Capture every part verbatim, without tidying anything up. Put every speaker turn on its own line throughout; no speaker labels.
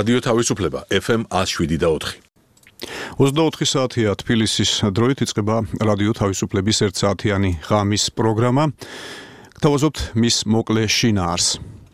რადიო თავისუფლება ეფ ემ one oh seven და four.
ოცდაოთხი საათია თბილისის დროით იწყება რადიო თავისუფლების ერთ საათიანი ღამის პროგრამა. გთავაზობთ მის მოკლე შინაარს.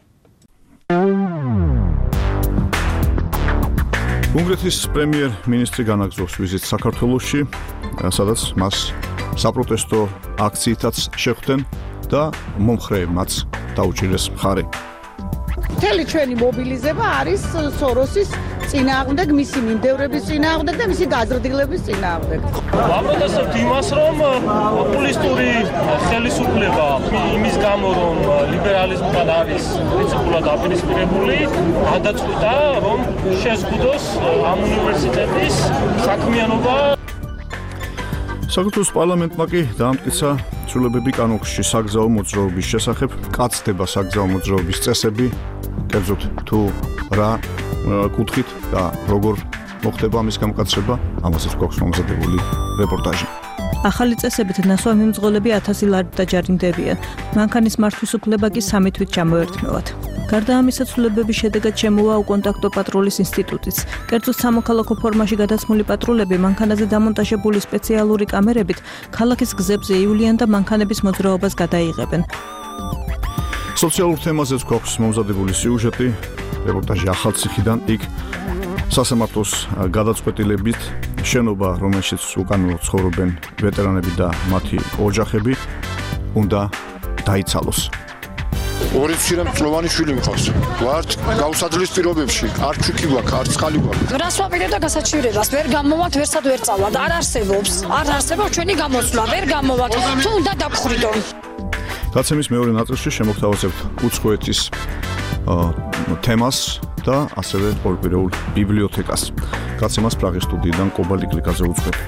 უნგრეთის პრემიერ-მინისტრი განაგრძობს ვიზიტს საქართველოში, სადაც მას საპროტესტო აქციითაც შეხვდნენ და მომხრეებმაც დაუჭირეს მხარი.
მთელი ჩვენი მობილიზება არის სოროსის წინააღმდეგ, მისი მიმდევრების წინააღმდეგ და მისი გაზრდილების წინააღმდეგ.
ვაპროტესტებთ იმას, რომ პოპულისტური ხელისუფლება იმის გამო, რომ ლიბერალიზმთან არის პრინციპულად დაპირისპირებული, გადაწყვიტა, რომ შეზღუდოს ამ უნივერსიტეტის საქმიანობა.
საქართველოს პარლამენტმა კი დაამტკიცა ცვლილებები კანონში საგზაო მოძრაობის შესახებ, კაცდება საგზაო მოძრაობის წესები, კერძოდ თუ რა კუთხით და როგორ მოხდება ამის გამკაცრება, ამასაც გვაქვს მომზადებული რეპორტაჟი.
ახალი წესებით ნასვამი მძღოლები ათასი ლარით დაჯარიმდებიან. მანქანის მართვის უფლება კი სამი თვით ჩამოერთმევათ. გარდა ამისა, ცვლილებების შედეგად შემოვა უკონტაქტო პატრულის ინსტიტუტიც. კერძოდ სამოქალაქო ფორმაში გადაცმული პატრულები მანქანაზე დამონტაჟებული სპეციალური კამერებით ქალაქის გზებზე ივლიან და მანქანების მოძრაობას გადაიღებენ.
სოციალურ თემაზეც გვაქვს მომზადებული სიუჟეტი, რეპორტაჟი ახალციხიდან იქ სასამართლოს გადაწყვეტილებით შენობა, რომელშიც უკანონოდ ცხოვრობენ ვეტერანები და მათი ოჯახები, უნდა დაიცალოს.
ორი მცირემწლოვანი შვილი მყავს. ვართ გაუსაძლის პირობებში, არ ჩუქი გვაქვს, არ წყალი გვაქვს.
რას ვაპირებ და გასაჩივრებას ვერ გამოვათ, ვერსად ვერ წავად, არ არსებობს. არ არსებობს ჩვენი გამოსვლა, ვერ გამოვათ. თუ უნდა დაგხვიდონ.
გაცემის მეორე ნაწილში შემოგთავაზებთ უცხოეთის თემას და ასევე ორპირეულ ბიბლიოთეკას. გაცემას პრაღის სტუდიიდან კობალტ გლიკაძე უძღვება.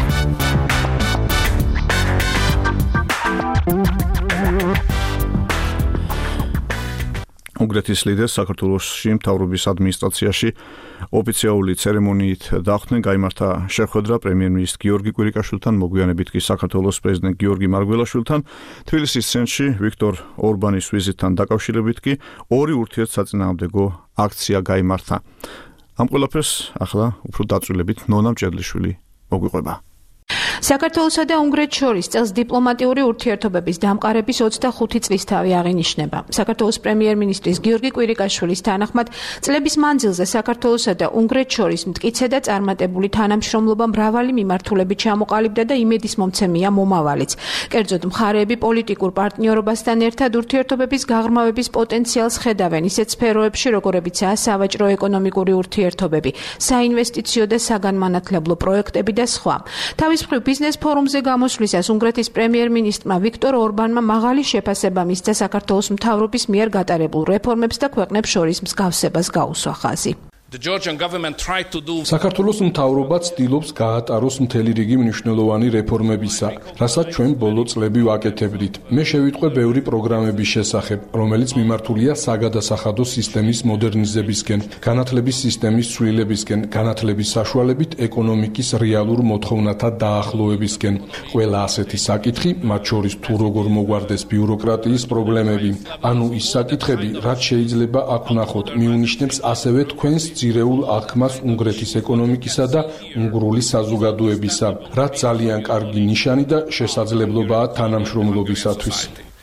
უნგრეთის ლიდერს საქართველოში მთავრობის ადმინისტრაციაში ოფიციალური ცერემონიით დახვდნენ, გაიმართა შეხვედრა პრემიერ-მინისტრ გიორგი კვირიკაშვილთან, მოგვიანებით კი საქართველოს პრეზიდენტ გიორგი მარგველაშვილთან. თბილისის ცენტრში ვიქტორ ორბანის ვიზიტთან დაკავშირებით კი ორი ურთიერთსაწინააღმდეგო აქცია გაიმართა. ამ ყველაფერს ახლა უფრო დაწვრილებით ნონა მჭედლიშვილი მოგვიყვება.
საქართველოსა და უნგრეთს შორის წელს დიპლომატიური ურთიერთობების დამყარების ოცდახუთი წლისთავი აღინიშნება. საქართველოს პრემიერ-მინისტრის გიორგი კვირიკაშვილის თანახმად, წლების მანძილზე საქართველოსა და უნგრეთს შორის მტკიცე და წარმატებული თანამშრომლობა მრავალი მიმართულებით ჩამოყალიბდა და იმედის მომცემია მომავალიც. კერძოდ, მხარეები პოლიტიკურ პარტნიორობასთან ერთად ურთიერთობების გაღრმავების პოტენციალს ხედავენ ისეთ სფეროებში, როგორებიცაა სავაჭრო-ეკონომიკური ურთიერთობები, საინვესტიციო და საგანმანათლებლო პროექტები და სხვა. თავის მხრივ ბიზნეს ფორუმზე გამოსვლისას უნგრეთის პრემიერ-მინისტრმა ვიქტორ ორბანმა მაღალი შეფასება მისცა საქართველოს მთავრობის მიერ გატარებულ რეფორმებს და ქვეყნებს შორის მსგავსებას გაუსვა ხაზი.
საქართველოს მთავრობა ცდილობს გაატაროს მთელი რიგი მნიშვნელოვანი რეფორმებისა, რასაც ჩვენ ბოლო წლები ვაკეთებდით. მე შევიტყვე ბევრი პროგრამების შესახებ, რომელიც მიმართულია საგადასახადო სისტემის მოდერნიზებისკენ, განათლების სისტემის ცვლილებისკენ, განათლების საშუალებით ეკონომიკის რეალურ მოთხოვნათა დაახლოებისკენ. ყველა ასეთი საკითხი, მათ შორის თუ როგორ მოგვარდეს ბიუროკრატიის პრობლემები, ანუ ის საკითხები, რაც შეიძლება აქ ვნახოთ, მიუნიშნებს ასევე თქვენს ძირეულ აღქმას უნგრეთის ეკონომიკისა და უნგრული საზოგადოებისა, რაც ძალიან კარგი ნიშანი და შესაძლებლობაა თანამშრომლობისათვის.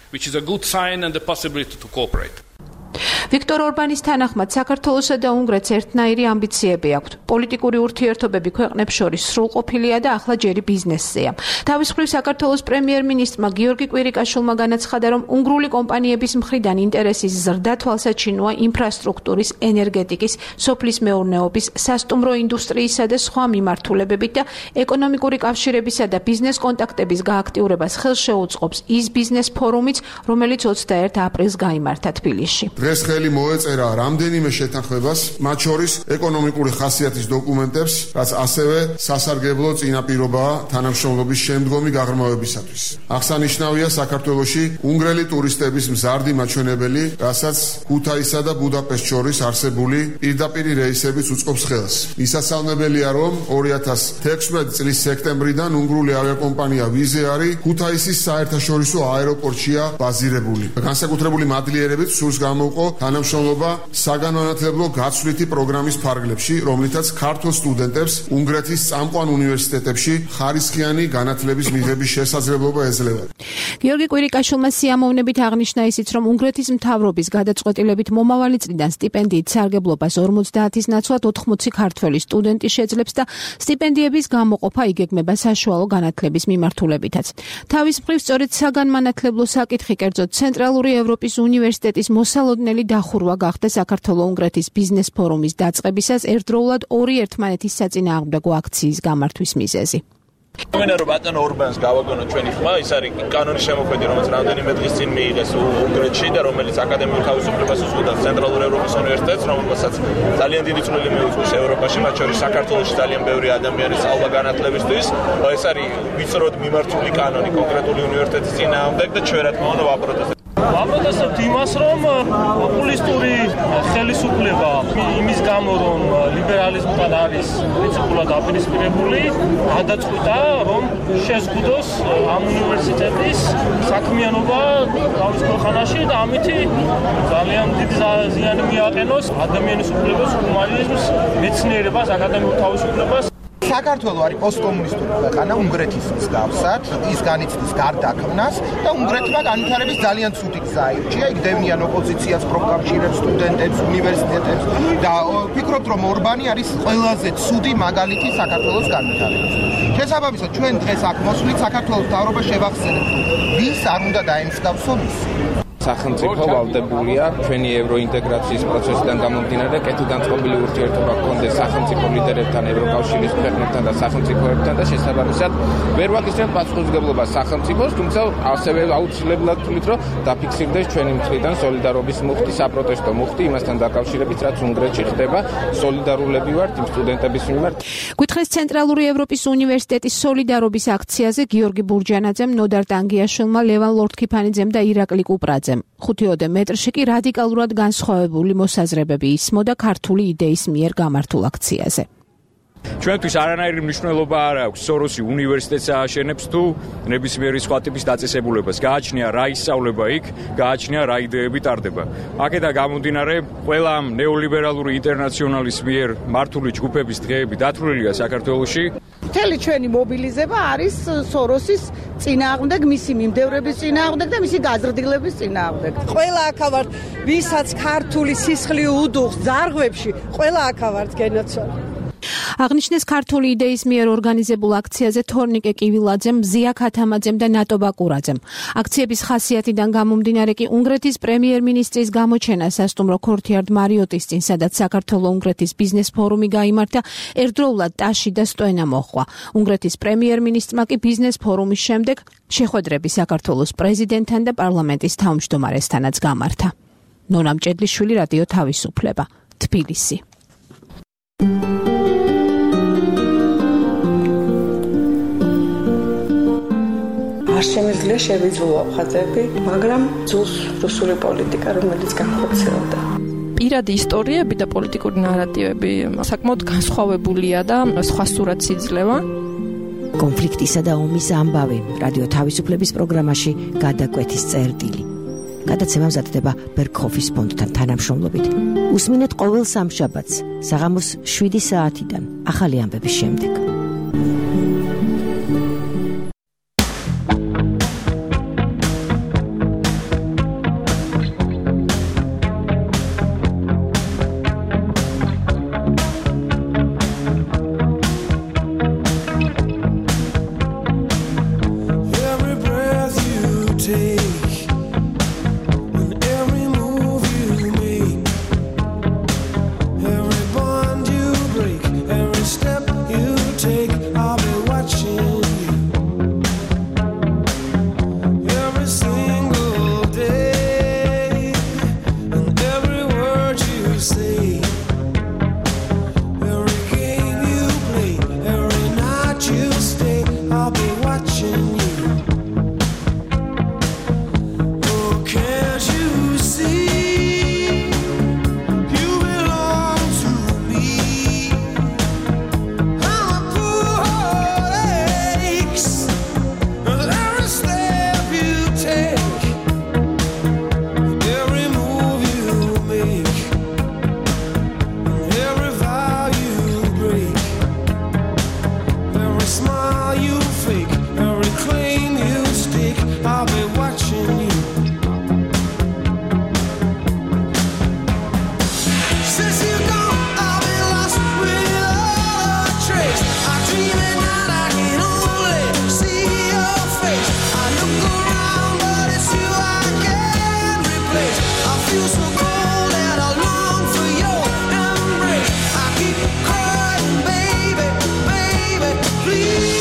ვიქტორ ორბანის თანახმად, საქართველოსა და უნგრეთს ერთნაირი ამბიციები აქვთ. პოლიტიკური ურთიერთობები ქვეყნებს შორის სრულყოფილია და ახლა ჯერი ბიზნესზეა. თავის მხრივ საქართველოს პრემიერ-მინისტრმა გიორგი კვირიკაშვილმა განაცხადა, რომ უნგრული კომპანიების მხრიდან ინტერესის ზრდა თვალსაჩინოა ინფრასტრუქტურის, ენერგეტიკის, სოფლის მეურნეობის, სასტუმრო ინდუსტრიისა და სხვა მიმართულებებით და ეკონომიკური კავშირებისა და ბიზნეს კონტაქტების გააქტიურებას ხელს შეუწყობს ის ბიზნეს ფორუმიც, რომელიც ოცდაერთ აპრილს გაიმართა თბილისში.
დღეს ხელი მოეწერა რამდენიმე შეთანხმებას, მათ შორის ეკონომიკური ხასიათის დოკუმენტებს, რაც ასევე სასარგებლო წინაპირობაა თანამშრომლობის შემდგომი გაღრმავებისათვის. აღსანიშნავია საქართველოში უნგრელი ტურისტების მზარდი მაჩვენებელი, რასაც ქუთაისსა და ბუდაპეშტს შორის არსებული პირდაპირი რეისებიც უწყობს ხელს. მისასალმებელია, რომ ორი ათას თექვსმეტი წლის სექტემბრიდან უნგრული ავიაკომპანია ვიზე არის ქუთაისის საერთაშორისო აეროპორტშია ბაზირებული. განსაკუთრებული მადლიერებით სურს გამოუყო თანამშრომლობა საგანმანათლებლო გაცვლითი პროგრამის ფარგლებში, რომლითაც ქართულ სტუდენტებს უნგრეთის წამყვან უნივერსიტეტებში ხარისხიანი განათლების მიღების შესაძლებლობა ეძლევა.
გიორგი კვირიკაშვილმა სიამოვნებით აღნიშნა ისიც, რომ უნგრეთის მთავრობის გადაწყვეტილებით მომავალი წლიდან სტიპენდიით სარგებლობას ორმოცდაათის ნაცვლად ოთხმოცი ქართველი სტუდენტი შეძლებს და სტიპენდიების გამოყოფა იგეგმება საშუალო განათლების მიმართულებითაც. თავის მხრივ სწორედ საგანმანათლებლო საკითხი, კერძოდ ცენტრალური ევროპის უნივერსიტეტის მოსალოდნელი დახურვა გახდა საქართველო-უნგრეთის ბიზნეს ფორუმის დაწყებისას ერთდროულად ორი ერთმანეთის საწინააღმდეგო აქციის გამართვის მიზეზი.
Მოვიდა რომ ბატონ ორბანს გავაგონოთ ჩვენი ხმა, ის არის კანონის შემოქმედი, რომელიც რამდენიმე დღის წინ მიიღეს უნგრეთში და რომელიც აკადემიურ თავისუფლებას უზღუდავს ცენტრალურ ევროპის უნივერსიტეტს, რომელსაც ძალიან დიდი წვლილი მიუძღვის ევროპაში, მათ შორის საქართველოში ძალიან ბევრი ადამიანი სწავლა განათლებისთვის. ეს არის ვიწროდ მიმართული კანონი კონკრეტული უნივერსიტეტის წინააღმდეგ და ჩვენ რა თქმა უნდა ვაპროტესტებთ.
ვაპროტესტებთ იმას, რომ პოპულისტური ხელისუფლება იმის გამო, რომ ლიბერალიზმთან არის პრინციპულად დაპირისპირებული, გადაწყვიტა, რომ შეზღუდოს ამ უნივერსიტეტის საქმიანობა თავის ქვეყანაში და ამით ძალიან დიდი ზიანი მიაყენოს ადამიანის უფლებას, ჰუმანიზმს, მეცნიერებას, აკადემიურ თავისუფლებას.
საქართველო არის პოსტკომუნისტური ქვეყანა, უნგრეთის მსგავსად, ის განიცდის გარდაქმნას და უნგრეთმა განვითარების ძალიან ცუდი გზა აირჩია. იქ დევნიან ოპოზიციას, პროკავშირებს, სტუდენტებს, უნივერსიტეტებს და ვფიქრობთ, რომ ორბანი არის ყველაზე ცუდი მაგალითი საქართველოს განვითარების. შესაბამისად, ჩვენ დღეს აქ მოსვლით საქართველოს მთავრობას შევახსენებთ, ვის არ უნდა დაემსგავსო ის.
სახელმწიფო ვალდებულია ჩვენი ევროინტეგრაციის პროცესიდან გამომდინარე კეთილგანწყობილი ურთიერთობა გქონდეს სახელმწიფო ლიდერებთან, ევროკავშირის ქვეყნებთან და სახელმწიფოებთან და შესაბამისად ვერ ვაკისრებთ პასუხისმგებლობას სახელმწიფოს, თუმცა ასევე აუცილებლად ვთვლით, რომ დაფიქსირდეს ჩვენი მხრიდან სოლიდარობის მუხტი, საპროტესტო მუხტი იმასთან დაკავშირებით, რაც უნგრეთში ხდება. სოლიდარულები ვართ იმ სტუდენტების მიმართ.
გითხეს ცენტრალური ევროპის უნივერსიტეტის სოლიდარობის აქციაზე გიორგი ბურჯანაძემ, ნოდარ ტანგიაშვილმა, ლევან ლორთქიფანიძემ და ირაკლი კუპრაძემ. ხუთიოდე მეტრში კი რადიკალურად განსხვავებული მოსაზრებები ისმოდა ქართული იდეის მიერ გამართულ აქციაზე.
ჩვენთვის არანაირი მნიშვნელობა არ აქვს სოროსი უნივერსიტეტს ააშენებს თუ ნებისმიერი სხვა ტიპის დაწესებულებას. გააჩნია რა ისწავლება იქ, გააჩნია რა იდეები ტარდება. აქედან გამომდინარე, ყველა ამ ნეოლიბერალური ინტერნაციონალის მიერ მართული ჯგუფების დღეები დათვლილია საქართველოში.
მთელი ჩვენი მობილიზება არის სოროსის წინააღმდეგ, მისი მიმდევრების წინააღმდეგ და მისი გაზრდილების წინააღმდეგ.
ყველა აქავართ, ვისაც ქართული სისხლი უდუღს ძარღვებში, ყველა აქავართ გენოცვალი.
აღნიშნეს ქართული იდეის მიერ ორგანიზებულ აქციაზე თორნიკე კივილაძემ, ზია ქათამაძემ და ნატო ბაკურაძემ. აქციების ხასიათიდან გამომდინარე კი უნგრეთის პრემიერ-მინისტრის გამოჩენა სასტუმრო ქორთიარდ მარიოტის წინ, სადაც საქართველო-უნგრეთის ბიზნეს ფორუმი გაიმართა, ერთდროულად ტაში და სტვენა მოჰყვა. უნგრეთის პრემიერ-მინისტრმა კი ბიზნეს ფორუმის შემდეგ შეხვედრები საქართველოს პრეზიდენტთან და პარლამენტის თავმჯდომარესთანაც გამართა. ნონა მჭედლიშვილი, რადიო თავისუფლება, თბილისი.
არ შემიძლია შევიძულო ხაზები, მაგრამ ძულს რუსული პოლიტიკა, რომელიც განხორციელდა.
პირადი ისტორიები და პოლიტიკური ნარატივები საკმაოდ განსხვავებულია და სხვა სურათს იძლევა.
კონფლიქტისა და ომის ამბავი რადიო თავისუფლების პროგრამაში გადაკვეთის წერტილი. გადაცემა მზადდება ბერქოფის ფონდთან თანამშრომლობით. უსმინეთ ყოველ სამშაბათს საღამოს შვიდი საათიდან ახალი ამბების შემდეგ.
Every bond you break, every step you take, I'll be I'll be watching you. Since you're gone, I'll be lost without a trace. I dream at night, I can only see your face. I look around, but it's you I can't replace. I feel so cold and I long for your embrace. I keep crying, baby, baby, please.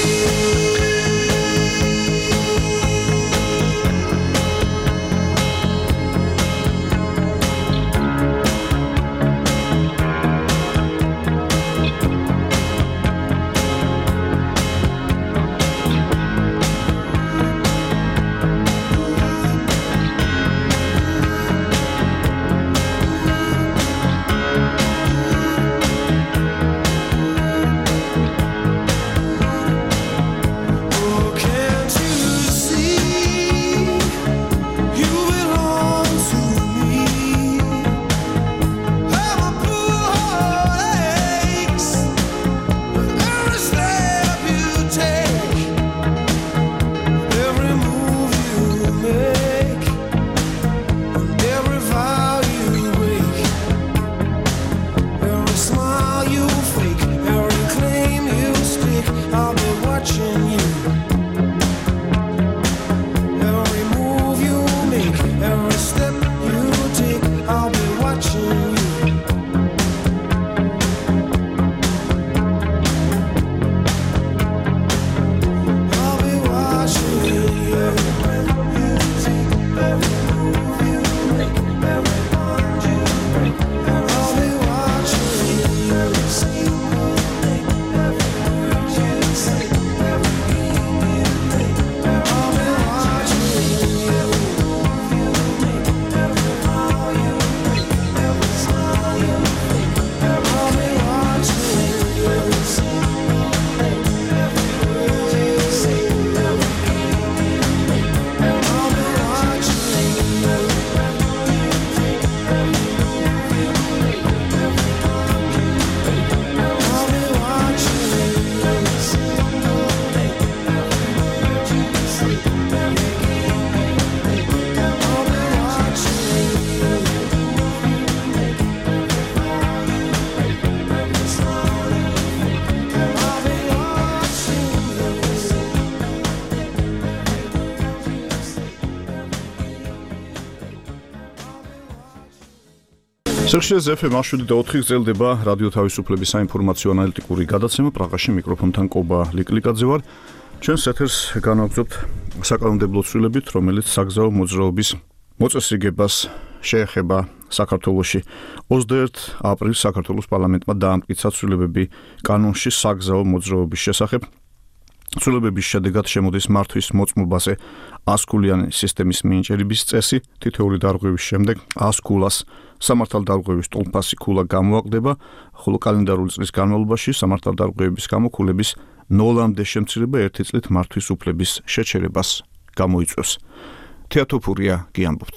სიხშირე ეფ ემ შვიდი და ოთხი გრძელდება რადიო თავისუფლების საინფორმაციო ანალიტიკური გადაცემა. პრაღაში მიკროფონთან კობა ლიკლიკაძე ვარ. ჩვენს ეთერს განვაგრძობთ საკანონმდებლო ცვლილებით, რომელიც საგზაო მოძრაობის მოწესრიგებას შეეხება საქართველოში. ოცდაერთი აპრილს საქართველოს პარლამენტმა დაამტკიცა ცვლილებები კანონში საგზაო მოძრაობის შესახებ. ცვლილებების შედეგად შემოდის მართვის მოწმობაზე ასკულიანი სისტემის მინიჭების წესი. თითოეული დარღვევის შემდეგ ას ქულას სამართალდარღვევის ტოლფასი ქულა გამოაკლდება, ხოლო კალენდარული წლის განმავლობაში სამართალდარღვევების გამო ქულების ნოლამდე შემცირება ერთი წლით მართვის უფლების შეჩერებას გამოიწვევს. თეატოფურია გიამბობთ.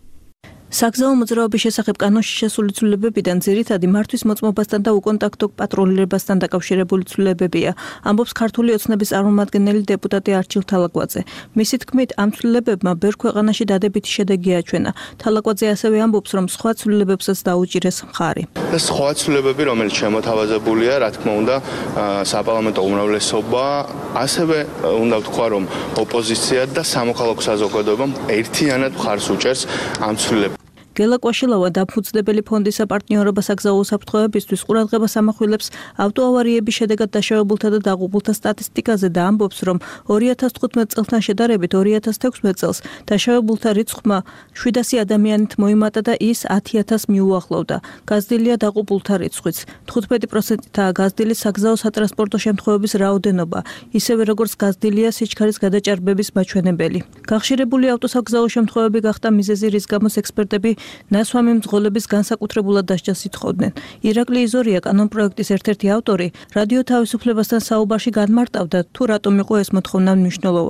საგზაო მოძრაობის შესახებ კანონში შესული ცვლილებებიდან ძირითადი მართვის მოწმობასთან და უკონტაქტო პატრულირებასთან დაკავშირებული ცვლილებებია, ამბობს ქართული ოცნების წარმომადგენელი დეპუტატი არჩილ თალაკვაძე. მისი თქმით, ამ ცვლილებებმა ბევრ ქვეყანაში დადებითი შედეგი აჩვენა. თალაკვაძე ასევე ამბობს, რომ სხვა ცვლილებებსაც დაუჭირეს მხარი.
ეს სხვა ცვლილებები, რომელიც შემოთავაზებულია, რა თქმა უნდა, საპარლამენტო უმრავლესობა, ასევე უნდა ვთქვა, რომ ოპოზიცია და სამოქალაქო საზოგადოებამ ერთიანად მხარს უჭერს ამ ცვლილებებს.
გელა კვაშილავა დაფუძნებელი ფონდის საპარტნიორობა საგზაო უსაფრთხოებისთვის ყურადღებას ამახვილებს ავტოავარიების შედეგად დაშავებულთა და დაღუპულთა სტატისტიკაზე და ამბობს, რომ ორი ათას თხუთმეტ წელთან შედარებით ორი ათას თექვსმეტ წელს დაშავებულთა რიცხვმა შვიდასი ადამიანით მოიმატა და ის ათი ათასს მიუახლოვდა. გაზრდილია დაღუპულთა რიცხვიც. თხუთმეტი პროცენტითაა გაზრდილი საგზაო სატრანსპორტო შემთხვევების რაოდენობა, ისევე როგორც გაზრდილია სიჩქარის გადაჭარბების მაჩვენებელი. გახშირებული ავტოსაგზაო შემთხვევები გახდა მიზეზი, რის გამოც ექსპერტები ნასვამი მძღოლების განსაკუთრებულად დასჯას ითხოვდნენ. ირაკლი იზორია, კანონპროექტის ერთ-ერთი ავტორი, რადიო თავისუფლებასთან საუბარში განმარტავდა, თუ რატომ იყო ეს მოთხოვნა მნიშვნელოვანი.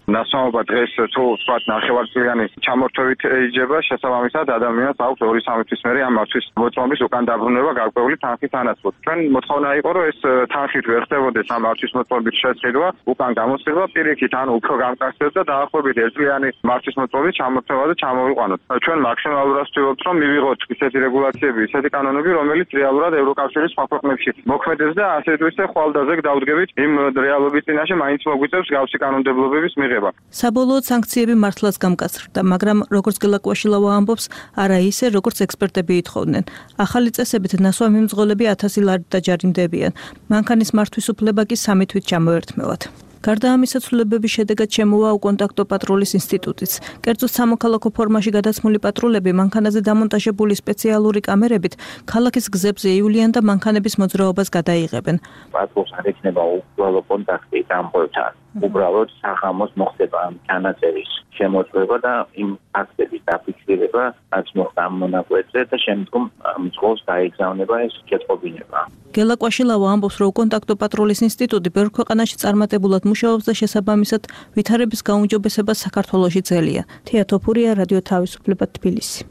ნასვამობა დღეს თუ ვთქვათ ნახევარწლიანი ჩამორთვებით იჯება, შესაბამისად ადამიანს აქვს ორი სამი თვის მერე ამ მართვის მოწმობის უკან დაბრუნება გარკვეული თანხის თანახმად. ჩვენ მოთხოვნა იყო, რომ ეს თანხით ვერ ხდებოდეს ამ მართვის მოწმობის შესყიდვა, უკან გამოსცემა პირიქით, ანუ უფრო გამკაცდეს და დაახლოებით ერთწლიანი მართვის მოწმობის ჩამორთვება და ჩამოვიყვანოთ. ჩვენ მაქსიმალურად ვცდილობთ, რომ მივიღოთ ისეთი რეგულაციები, ისეთი კანონები, რომელიც რეალურად ევროკავშირის სხვა ქვეყნებში მოქმედებს და ასე თუ ისე ხვალდაზე დავდგებით იმ რეალობის წინაშე მაინც მოგვიწევს გავსი კანონმდებლობების მიღება.
საბოლოოდ სანქციები მართლაც გამკაცრდა, მაგრამ როგორც გელაკვაშილავა ამბობს, არა ისე, როგორც ექსპერტები ითხოვდნენ. ახალი წესებით ნასვამი მძღოლები ათასი ლარით დაჯარიმდებიან. მანქანის მართვის უფლება კი სამი თვით ჩამოერთმევათ. გარდა ამისა, ცვლილებების შედეგად შემოვა უკონტაქტო პატრულის ინსტიტუტიც. კერძოდ სამოქალაქო ფორმაში გადაცმული პატრულები მანქანაზე დამონტაჟებული სპეციალური კამერებით ქალაქის გზებზე ივლიან და მანქანების მოძრაობას გადაიღებენ.
პატრულს არ ექნება უბრალო კონტაქტი დამპყრობთან. უბრალოდ საღამოს მოხდება ამ ჩანაწერის შემოწმება და იმ ფაქტების დაფიქსირება, რაც მოხდა ამ მონაკვეთზე და შემდგომ მძღოლს დაეგზავნება ეს შეწყობინება.
გელაკვაშილავა ამბობს, რომ უკონტაქტო პატრულის ინსტიტუტი ბევრ ქვეყანაში წარმატებულად მუშაობს და შესაბამისად ვითარების გაუმჯობესება საქართველოში ძელია. თია თოფურია, რადიო თავისუფლება, თბილისი.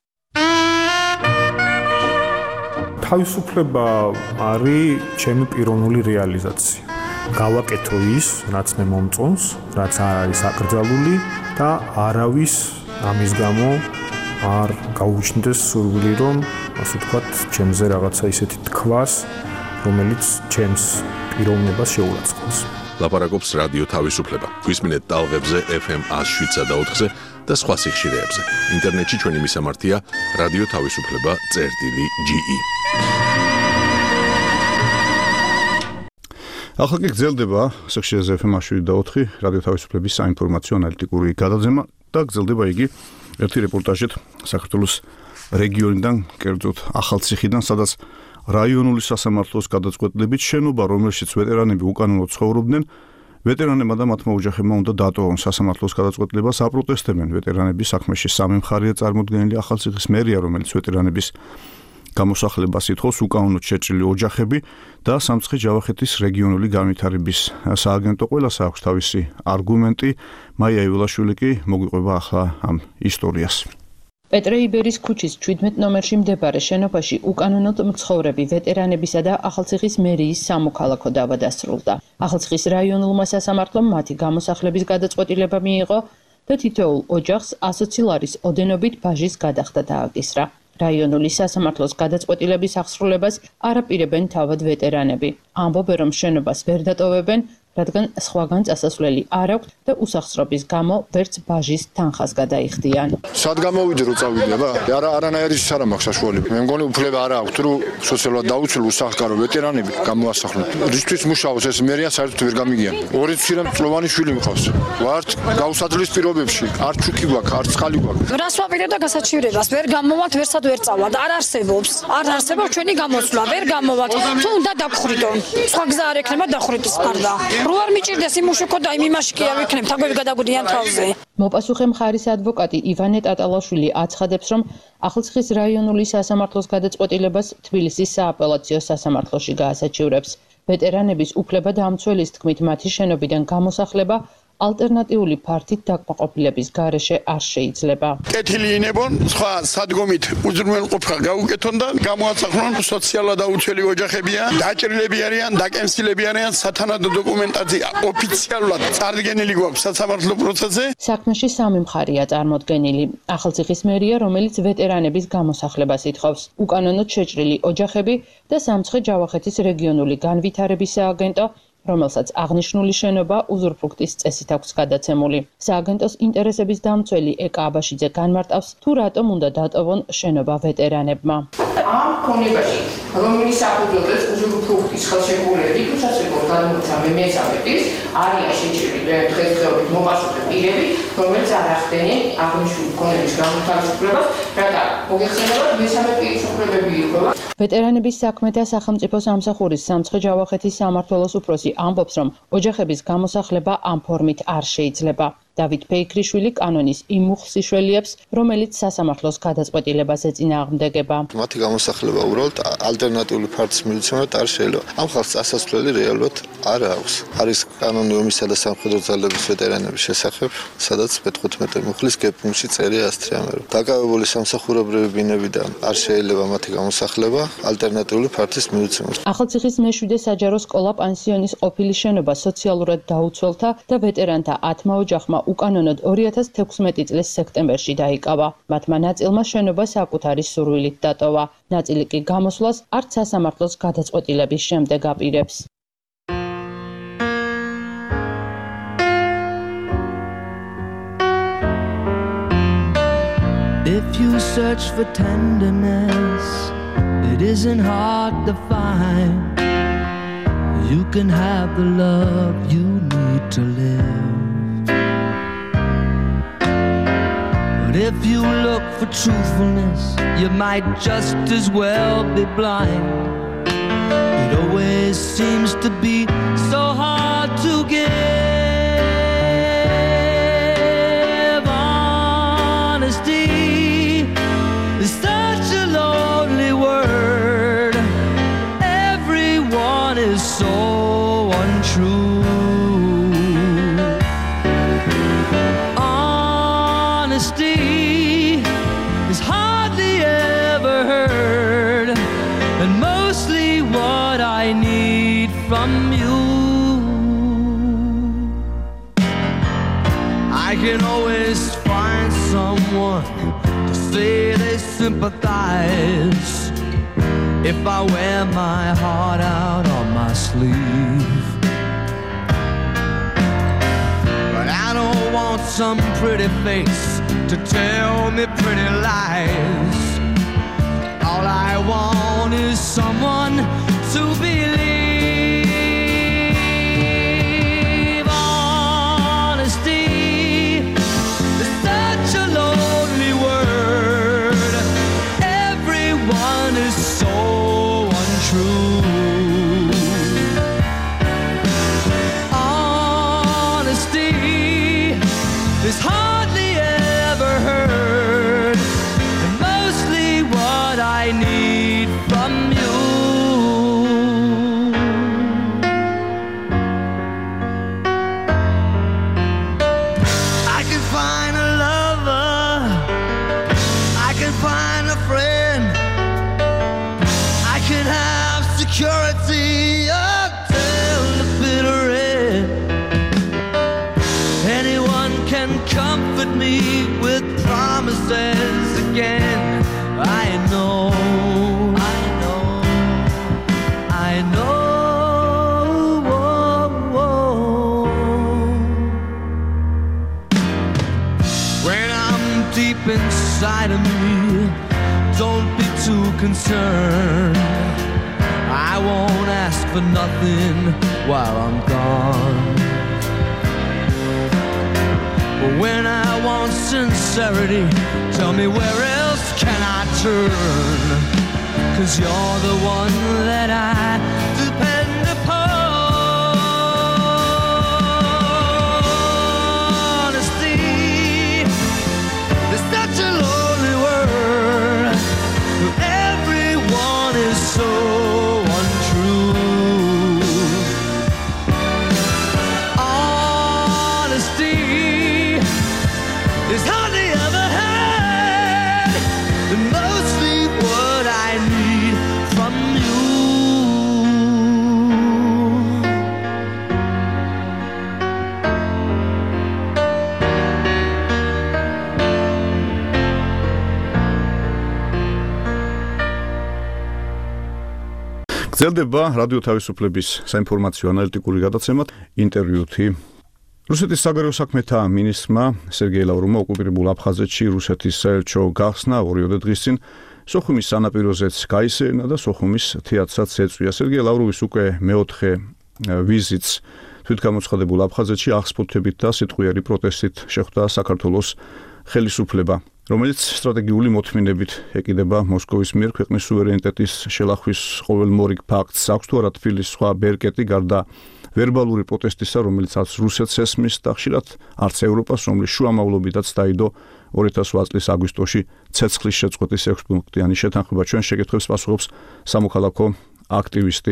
თავისუფლება არის ჩემი პიროვნული რეალიზაცია. გავაკეთო ის, რაც მე მომწონს, რაც არ არის აკრძალული და არავის ამის გამო არ გაუჩნდეს სურვილი, რომ ასე ვთქვათ, ჩემზე რაღაცა ისეთი თქვას, რომელიც ჩემს პიროვნებას შეურაცხყოფს.
ლაპარაკობს რადიო თავისუფლება. გვისმინეთ ტალღებზე ეფ ემ ათს შვიდსა და ოთხზე და სხვა სიხშირეებზე. ინტერნეტში ჩვენი მისამართია რადიო თავისუფლება წერტილი ჯი ი.
ახლა კი გრძელდება სიხშირეზე ეფ ემ ათს შვიდი და ოთხი რადიო თავისუფლების საინფორმაციო ანალიტიკური გადაცემა და გრძელდება იგი ერთი რეპორტაჟით საქართველოს რეგიონიდან, კერძოდ ახალციხიდან, სადაც რაიონული სასამართლოს გადაწყვეტილებით შენობა, რომელშიც ვეტერანები უკანონოდ ცხოვრობდნენ, ვეტერანებმა და მათმა ოჯახებმა უნდა დატოვონ სასამართლოს გადაწყვეტილებას, აპროტესტებენ. ვეტერანების საქმეში სამი მხარეა წარმოდგენილი, ახალციხის მერია, რომელიც ვეტერანების გამოსახლებას ითხოვს, უკანონოდ შეჭრილი ოჯახები და სამცხე-ჯავახეთის რეგიონული განვითარების სააგენტო. ყველას აქვს თავისი არგუმენტი. მაია ივილაშვილი კი მოგვიყვება ახლა ამ ისტორიას.
პეტრე იბერის ქუჩის ჩვიდმეტ ნომერში მდებარე შენობაში უკანონოდ მცხოვრები ვეტერანებისა და ახალციხის მერიის სამოქალაქო დავა დასრულდა. ახალციხის რაიონულმა სასამართლომ მათი გამოსახლების გადაწყვეტილება მიიღო და თითოეულ ოჯახს ასოცი ლარის ოდენობით ბაჟის გადახდა დააკისრა. რაიონული სასამართლოს გადაწყვეტილების აღსრულებას არაპირებენ თავად ვეტერანები. ამბობენ, რომ შენობას ვერ დატოვებენ, რადგან სხვაგან წასასვლელი არ აქვთ და უსახსრობის გამო ვერც ბაჟის თანხას გადაიხდიან.
სად გამოვიდე რომ წავიდე, ბა? არა არანაირი ის არ მაქვს საშუალება. მე მგონი უფლება არ აქვთ, რომ სოციალურად დაუცილო უსახკარო ვეტერანები გამოასახლონ. რისთვის მუშაობს ეს მერია საერთოდ ვერ გამიგიან. ორი ცირა მწლოვანი შვილი მყავს. ვართ გაუსაძლის პირობებში, არ ჩუქი გვაქვს, არ წყალი გვაქვს.
რას ვაპირებ და გასაჩივრებას ვერ გამოვათ, ვერსად ვერ წავალ და არ არსებობს. არ არსებობს ჩვენი გამოსვლა, ვერ გამოვათ. თუ უნდა დაგხრიდონ. სხვა გზა არ ექნება დახვრიტის გარდა. რო არ მიჭირდეს იმ უშუქო და იმ იმაში კი არ ვიქნებ, თაგვები გადაგუდიან თავზე.
მოპასუხე მხარის ადვოკატი ივანე ტატალაშვილი აცხადებს, რომ ახალციხის რაიონული სასამართლოს გადაწყვეტილებას თბილისის სააპელაციო სასამართლოში გაასაჩივრებს. ვეტერანების უფლება დამცველის თქმით, მათი შენობიდან გამოსახლება ალტერნატიული ფართით დაკმაყოფილების გარეშე არ შეიძლება.
კეთილი ინებონ, სხვა სადგომით უზრუნველყოფა გაუკეთონ და გამოასახლონ სოციალურად დაუცველი ოჯახებია, დაჭრილები არიან, დაკენსილები არიან, სათანადო დოკუმენტაცია ოფიციალურად წარდგენილი გვაქვს სასამართლო პროცესზე.
საქმეში სამი მხარეა წარმოდგენილი. ახალციხის მერია, რომელიც ვეტერანების გამოსახლებას ითხოვს, უკანონოდ შეჭრილი ოჯახები და სამცხე-ჯავახეთის რეგიონული განვითარების სააგენტო, რომელსაც აღნიშნული შენობა უზურპრუქტის წესით აქვს გადაცემული. სააგენტოს ინტერესების დამცველი ეკა აბაშიძე განმარტავს, თუ რატომ უნდა დატოვონ შენობა ვეტერანებმა.
ამ ქონებაში, რომლის საფუძველზეც უზურპრუქტის ხელშეკრულებით თუ სასწრაფო გადმოცემები მესამე წლის არიან შეჭრილი დღესდღეობით მოპასუხე პირები, რომელიც არ ახდენენ აღნიშნული ქონების განთავისუფლებას, რათა მოგეხსენებათ მესამე წლის უფლებები ირღვევა.
ვეტერანების საქმეთა სახელმწიფო სამსახურის სამცხე-ჯავახეთის სამმართველოს უფროსი ამბობს, რომ ოჯახების გამოსახლება ამ ფორმით არ შეიძლება. დავით ფეიქრიშვილი კანონის იმ მუხლს იშველიებს, რომელიც სასამართლოს გადაწყვეტილებას ეწინააღმდეგება.
მათი გამოსახლება უბრალოდ
ალტერნატიული ფართის მილიციონერად არ შეიძლება. ამ ხალხს ასასვლელი რეალურად არ აქვს. არის კანონი ომისა და სამხედრო ძალების ვეტერანების შესახებ, სადაც მეთერთმეტე მუხლის გეპუნქტში წერია ასტრიამერო. დაკავებული სამსახურებრივი ბინებიდან არ შეიძლება მათი გამოსახლება ალტერნატიული ფართის მილიციონერად.
ახალციხის მეშვიდე საჯარო სკოლა პანსიონის ყოფილი შენობა სოციალურად დაუცველთა და ვეტერანთა ათმა ოჯახმა უკანონოდ ორი ათას თექვსმეტი წლის სექტემბერში დაიკავა. მათმა ნაწილმა შენობა საკუთარი სურვილით დატოვა. ნაწილი კი გამოსვლას არც სასამართლოს გადაწყვეტილების შემდეგ აპირებს.
If you search for tenderness, it isn't hard to find. You can have the love you need to live. But if you look for truthfulness, you might just as well be blind. It always seems to be so hard to give. Honesty is such a lonely word. Everyone is so untrue. Honesty is hardly ever heard, and mostly what I need from you. I can always find someone to say they sympathize if I wear my heart out on my sleeve. But I don't want some pretty face to tell me pretty lies. All I want is someone to believe. Honesty is such a lonely word. Everyone is so untrue. Honesty is hardly ever heard, and mostly what I need from you. I can find a lover, I can find a friend, I can have security until the bitter end. Anyone can comfort me with promises again. I know, I know, I know. When I'm deep inside of me, don't be too concerned. I won't ask for nothing while I'm gone. But when I want sincerity, tell me where else can I turn? 'Cause you're the one that I depend upon. Honesty is such a lonely word. Everyone is so untrue. Honesty is hardly ever heard, and mostly what I need from you.
გრძელდება რადიო თავისუფლების საინფორმაციო ანალიტიკური გადაცემა ინტერვიუთი. რუსეთის საგარეო საქმეთა მინისტრმა სერგეი ლავროვმა ოკუპირებულ აფხაზეთში რუსეთის საელჩო გახსნა ორიოდე დღის წინ სოხუმის სანაპიროზეც გაისერნა და სოხუმის თეატრსაც ეწვია. სერგეი ლავროვის უკვე მეოთხე ვიზიტს თვითგამოცხადებულ აფხაზეთში აღსფუთებით და სიტყვიერი პროტესტით შეხვდა საქართველოს ხელისუფლება, რომელიც სტრატეგიული მოთმინებით ეკიდება მოსკოვის მიერ ქვეყნის სუვერენიტეტის შელახვის ყოველმორიგ ფაქტს. აქვს თუ არა თბილისის სხვა ბერკეტი გარდა ვერბალური პროტესტისა, რომელიც არც რუსეთს ესმის და ხშირად არც ევროპას, რომლის შუამავლობითაც დაიდო ორი ათას ოთხ წლის აგვისტოში ცეცხლის შეწყვეტის ექვსი პუნქტიანი შეთანხმება. ჩვენ შეკითხვებს პასუხობს სამოქალაქო აქტივისტი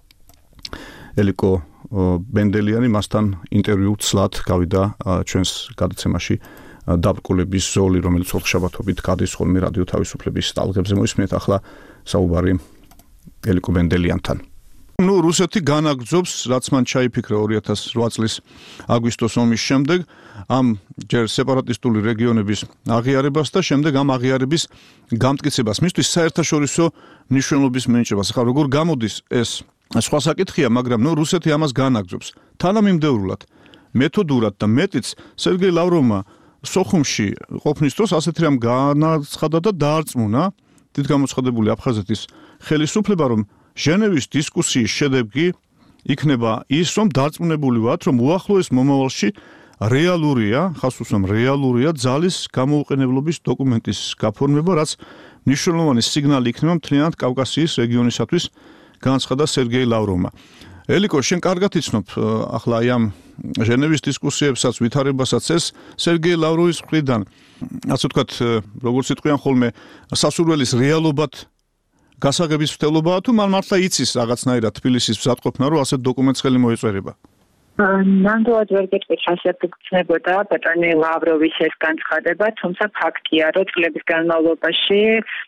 ელიკო ბენდელიანი, მასთან ინტერვიუ ცლად გავიდა ჩვენს გადაცემაში დაბრკოლების ზოლი, რომელიც ოთხშაბათობით გადის ხოლმე რადიო თავისუფლების ტალღებზე. მოისმენთ ახლა საუბარი ელიკო ბენდელიანთან. ნუ რუსეთი განაგრძობს, რაც მან ჩაიფიქრა ორი ათას ოთხ წლის აგვისტოს ომის შემდეგ, ამ ჯერ სეპარატისტული რეგიონების აღიარებას და შემდეგ ამ აღიარების გამტკიცებას, მისთვის საერთაშორისო მნიშვნელობის მინიჭებას. ახლა როგორ გამოდის ეს სხვა საკითხია, მაგრამ ნუ რუსეთი ამას განაგრძობს. თანამიმდევრულად, მეთოდურად და მეტიც სერგეი ლავროვმა სოხუმში ყოფნის დროს ასეთი რამ განაცხადა და დაარწმუნა დიდ გამოცხადებული აფხაზეთის ხელისუფლება, რომ ჟენევის დისკუსიის შედეგი იქნება ის, რომ დარწმუნებული ვართ, რომ უახლოეს მომავალში რეალურია, ხას უსვამ რეალურია ძალის გამოუყენებლობის დოკუმენტის გაფორმება, რაც მნიშვნელოვანი სიგნალი იქნება მთლიანად კავკასიის რეგიონისათვის, განაცხადა სერგეი ლავროვმა. ელიკო, შენ კარგად იცნობ ახლა აი ამ ჟენევის დისკუსიებსაც, ვითარებასაც, ეს სერგეი ლავროვის მხრიდან, ასე ვთქვათ, როგორც იტყვიან ხოლმე, სასურველის რეალობად გასაღების მცდელობაა, თუ მან მართლა იცის რაღაცნაირად თბილისის მზადყოფნა, რომ ასეთ დოკუმენტს ხელი მოეწერება?
ნამდვილად ვერ გეტყვით, ასეთ გწნებოდა ბატონი ლავროვის ეს განცხადება, თუმცა ფაქტია, რომ წლების განმავლობაში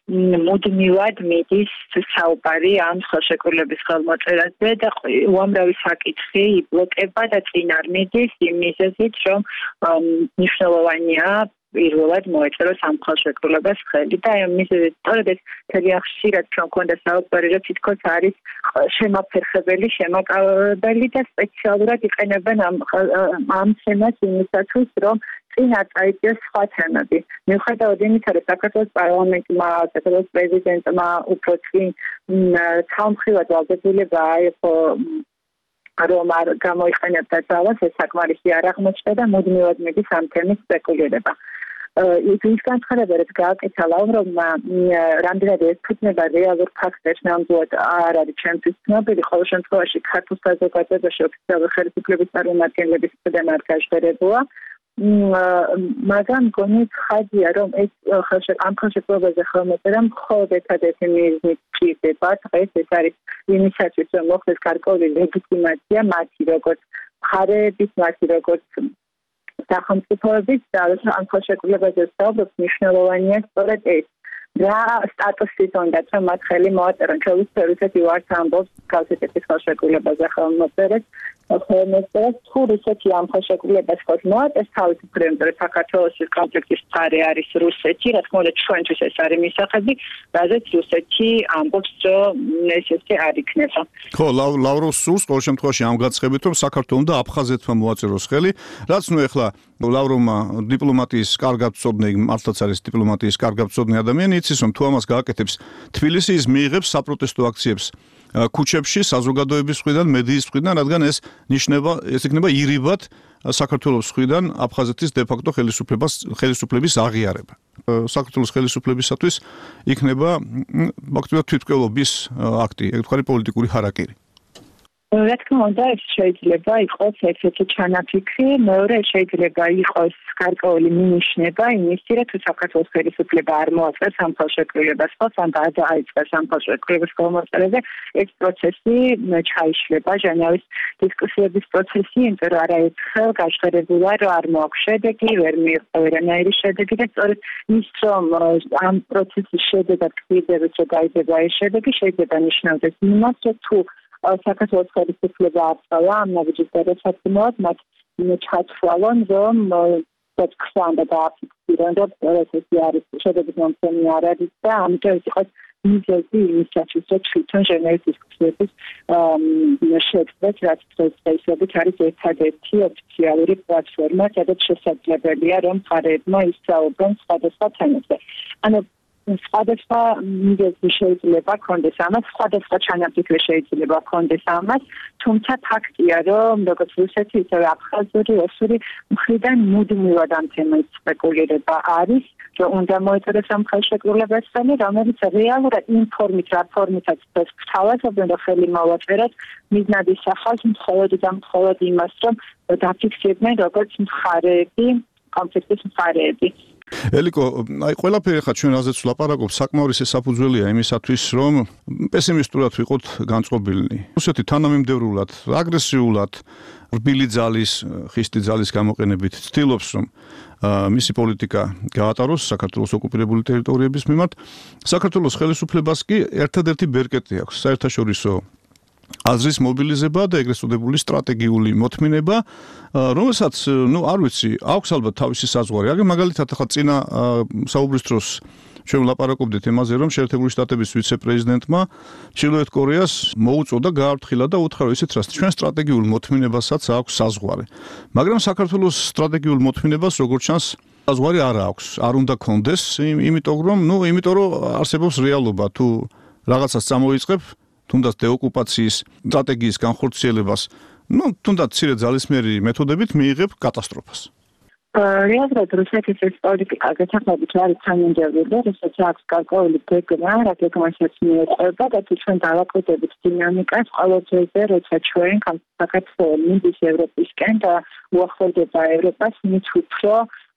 მუდმივად მიდის საუბარი ამ ხელშეკრულების ხელმოწერაზე და უამრავი საკითხი იბლოკება და წინ არ მიდის იმ მიზეზით, რომ მნიშვნელოვანია პირველად მოეწეროს ამ ხელშეკრულებას ხელი და ამ მიზეზით სწორედ ეს ძალიან ხშირად ჩვენ გვქონდა საუბარი, რომ თითქოს არის შემაფერხებელი, შემაკავებელი და სპეციალურად იყენებენ ამ ამ თემას იმისათვის, რომ წინ არ წაიწიოს სხვა თემები. მიუხედავად იმისა, რომ საქართველოს პარლამენტმა, საქართველოს პრეზიდენტმა უფრო წინ თავმხრივად ვალდებულება აიღო რომ არ გამოიყენებდა ძალას, ეს საკმარისი არ აღმოჩნდა და მუდმივად მიდის ამ თემის სპეკულირება. ის განცხადება, რაც გააკეთა ლავროვმა, რამდენად ეფუძნება რეალურ ფაქტებს, ნამდვილად არ არის ჩემთვის ცნობილი, ყოველ შემთხვევაში ქართულ საზოგადოებაში ოფიციალური ხელისუფლების წარმომადგენლების მხრიდან არ გაჟღერებულა. მაგრამ მგონი ხაზია, რომ ეს ამ ხელშეკრულებაზე ხელმოწერა მხოლოდ ერთადერთი მიზნით ჭირდება. დღეს ეს არის იმისათვის, რომ მოხდეს გარკვეული ლეგიტიმაცია მათი როგორც მხარეების, მათი როგორც სახელმწიფოების და ამ ხელშეკრულებაზე ვსაუბრობთ, მნიშვნელოვანია სწორედ ეს. რა სტატუსით უნდა რომ მათ ხელი მოაწერონ, ჩვენ რუსეთი ვართ ამბობს გავსიტეთის ხელშეკრულებაზე ხელმოწერეთ, ხელმოწერეთ თუ რუსეთი ამ ხელშეკრულებას ხოთ მოაწეს თავისუფლად, რომ საქართველოს კონფლიქტის მხარე არის რუსეთი, რა თქმა უნდა ჩვენთვის ეს არის მისაღები, რადგან რუსეთი ამბობს, რომ ეს ესე არ იქნება.
ხო, ლავროვს სურს ყოველ შემთხვევაში ამ გაცხებით, რომ საქართველოს და აფხაზეთმა მოაწეროს ხელი, რაც ნუ ეხლა ლავროვმა დიპლომატიის კარგად ვწოდნე, მართლაც არის დიპლომატიის კარგად ვწოდნე ადამიანი, იცის რომ თუ ამას გააკეთებს თბილისი, ის მიიღებს საპროტესტო აქციებს ქუჩებში, საზოგადოების მხრიდან, მედიის მხრიდან, რადგან ეს ნიშნება, ეს იქნება ირიბად საქართველოს მხრიდან აფხაზეთის დე-ფაქტო ხელისუფლებას ხელისუფლების აღიარება. საქართველოს ხელისუფლებისათვის იქნება ფაქტობრივად თვითმკვლელობის აქტი, ეგ თქვა პოლიტიკური ხარაკირი.
რა თქმა უნდა, ეს შეიძლება იყოს ერთ-ერთი ჩანაფიქრი, მეორე შეიძლება იყოს გარკვეული მინიშნება იმისი, რომ თუ საქართველოს ხელისუფლება არ მოაწერს ამ ხელშეკრულებას, ან დააწყეს ამ ხელშეკრულების ხელმოწერაზე, ეს პროცესი ჩაიშლება, ჟენევის დისკუსიების პროცესი, იმიტომ რომ არაერთხელ გაჟღერებულა, რომ არ მოაქვს შედეგი, ვერ მიიღო ვერანაირი შედეგი და სწორედ ის, რომ ამ პროცესის შედეგად გვიდება, რომ გაიდება ეს შედეგი, შეიძლება ნიშნავდეს იმას, რომ თუ საქართველოს ხელისუფლება აწალა ამ ნაბიჯის გადასაცემად, მათ ჩაცვალონ, რომ თქვან და დააფიქსირონ, რომ პროცესი არის შედეგის მომცემი არ არის და ამიტომ ეს იყოს მიზეზი იმისათვის, რომ თვითონ ჟენევის დისკუსიების შეწყვეტ, რაც დღესდღეობით არის ერთადერთი ოფიციალური პლატფორმა, სადაც შესაძლებელია, რომ მხარეებმა ისწავლონ სხვადასხვა თემებზე. ანუ სხვადასხვა მიზეზი შეიძლება ქონდეს ამას, სხვადასხვა ჩანაფიქრი შეიძლება ქონდეს ამას, თუმცა ფაქტია, რომ როგორც რუსეთი, ისევე აფხაზური, ოსური მხრიდან მუდმივად ამ თემით სპეკულირება არის, რომ უნდა მოეწეროს ამ ხელშეკრულებას ხელი, რომელიც რეალურად იმ ფორმით, რა ფორმითაც გვთავაზობენ, რომ ხელი მოვაწეროთ, მიზნად ისახავს მხოლოდ და მხოლოდ იმას, რომ დაფიქსირდნენ როგორც მხარეები, კონფლიქტის მხარეები.
ელიკო, აი ყველაფერი ხა ჩვენ რაზეც ვლაპარაკობ, საკმაური საფუძველია იმისათვის, რომ პესიმისტურად ვიყოთ განწყობილნი. რუსეთი თანამიმდევრულად, აგრესიულად, რბილი ძალის, ხისტი ძალის გამოყენებით ცდილობს, რომ მისი პოლიტიკა გაატაროს საქართველოს ოკუპირებული ტერიტორიების მიმართ. საქართველოს ხელისუფლებას კი ერთადერთი ბერკეტი აქვს საერთაშორისო აზრის მობილიზება და ეგრეთ წოდებული სტრატეგიული მოთმინება, რომელსაც, ну, არ ვიცი, აქვს ალბათ თავისი საზღვარი. აგერ მაგალითად ახლა წინა საუბრის დროს ჩვენ ვლაპარაკობდით იმაზე, რომ შეერთებული შტატების ვიცე-პრეზიდენტმა ჩრდილოეთ კორეას მოუწოდა გააფრთხილა და უთხრა ისეთ რას, ჩვენ სტრატეგიულ მოთმინებასაც აქვს საზღვარი. მაგრამ საქართველოს სტრატეგიულ მოთმინებას როგორც ჩანს საზღვარი არ აქვს, არ უნდა კონდეს, იმიტომ რომ, ну, იმიტომ რომ არსებობს რეალობა, თუ რაღაცას წამოიწყებ თუნდაც დეოკუპაციის სტრატეგიის განხორციელებას, ну, თუნდაც მცირე ძალისმიერი მეთოდებით მიიღებ კატასტროფას.
რეალურად რუსეთის ეს პოლიტიკა გეთახმებით არის თანმიმდევრული, რუსეთს აქვს გარკვეული გეგმა, რა გეგმასაც მიეწევება და თუ ჩვენ დავაკვირდებით დინამიკას ყოველ დღეზე, როცა ჩვენ საქართველოს მიდის ევროპისკენ და უახლოვდება ევროპას, მით უფრო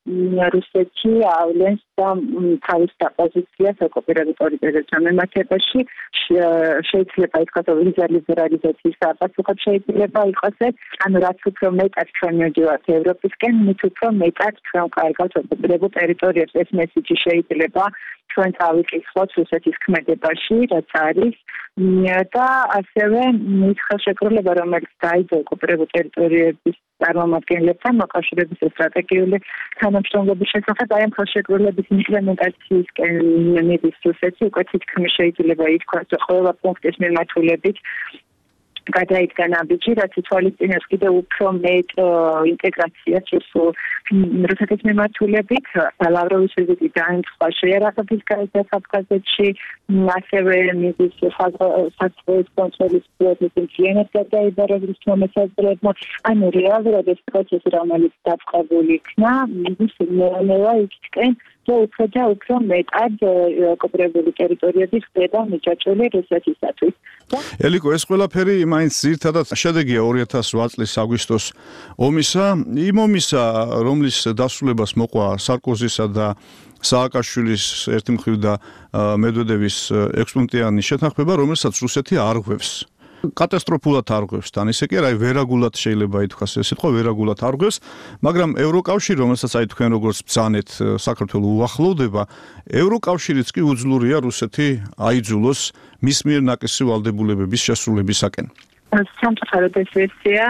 რუსეთი ავლენს და თავის პოზიციას ოკუპირებულ ტერიტორიებთან მიმართებაში შეიძლება ითქვას, რომ ვიზა ლიბერალიზაციის საპასუხოდ შეიძლება იყოს ეს, ანუ რაც უფრო მეტად ჩვენ მივდივართ ევროპისკენ, მით უფრო მეტად ჩვენ კარგავთ ოკუპირებულ ტერიტორიებს. ეს მესიჯი შეიძლება ჩვენ წავიკითხოთ რუსეთის ქმედებაში, რაც არის და ასევე მის ხელშეკრულება, რომელიც დაიდო ოკუპირებულ ტერიტორიების წარმომადგენლებთან მოკავშირეების სტრატეგიული თანამშრომლობის შესახებ, აი ამ ხელშეკრულების იმპლემენტაციისკენ მიდის რუსეთი, უკვე თითქმის შეიძლება ითქვას, რომ ყველა პუნქტის მიმართულებით გადაიდგა ნაბიჯი, რაც ითვალისწინებს კიდევ უფრო მეტ ინტეგრაციას რუსეთის მიმართულებით. ლავროვის ვიზიტი დაემთხვა შეიარაღების გარეთ აფხაზეთში, ასევე მიდის საზღვაო კონტროლის პროცესის მთლიანად გადაიბარა რუსეთმა მოსაზრებმა. ანუ რეალურად ეს პროცესი, რომელიც დაწყებული იქნა, მიდის ნელა იქიდან და უფრო და უფრო მეტად ოკუპირებული ტერიტორიების ხდება მიჯაჭვული რუსეთისათვის.
ელიკო, ეს ყველაფერი მაინც ძირითადად შედეგია ორი ათას ოთხ წლის აგვისტოს ომისა, იმ ომისა, რომლის დასრულებას მოყვა სარკოზისა და სააკაშვილის ერთი მხრივ და მედვედევის ექვსპუნქტიანი შეთანხმება, რომელსაც რუსეთი არ ღვევს. კატასტროფულად არღვევს თან ისე კი არა, აი ვერაგულად შეიძლება ითქვას ეს სიტყვა, ვერაგულად არღვევს, მაგრამ ევროკავშირი, რომელსაც აი თქვენ როგორც ბრძანეთ საქართველოს უახლოვდება, ევროკავშირიც კი უძლურია რუსეთი აიძულოს მის მიერ ნაკისი ვალდებულებების შესრულებისაკენ.
სამწუხაროდ ეს ესეა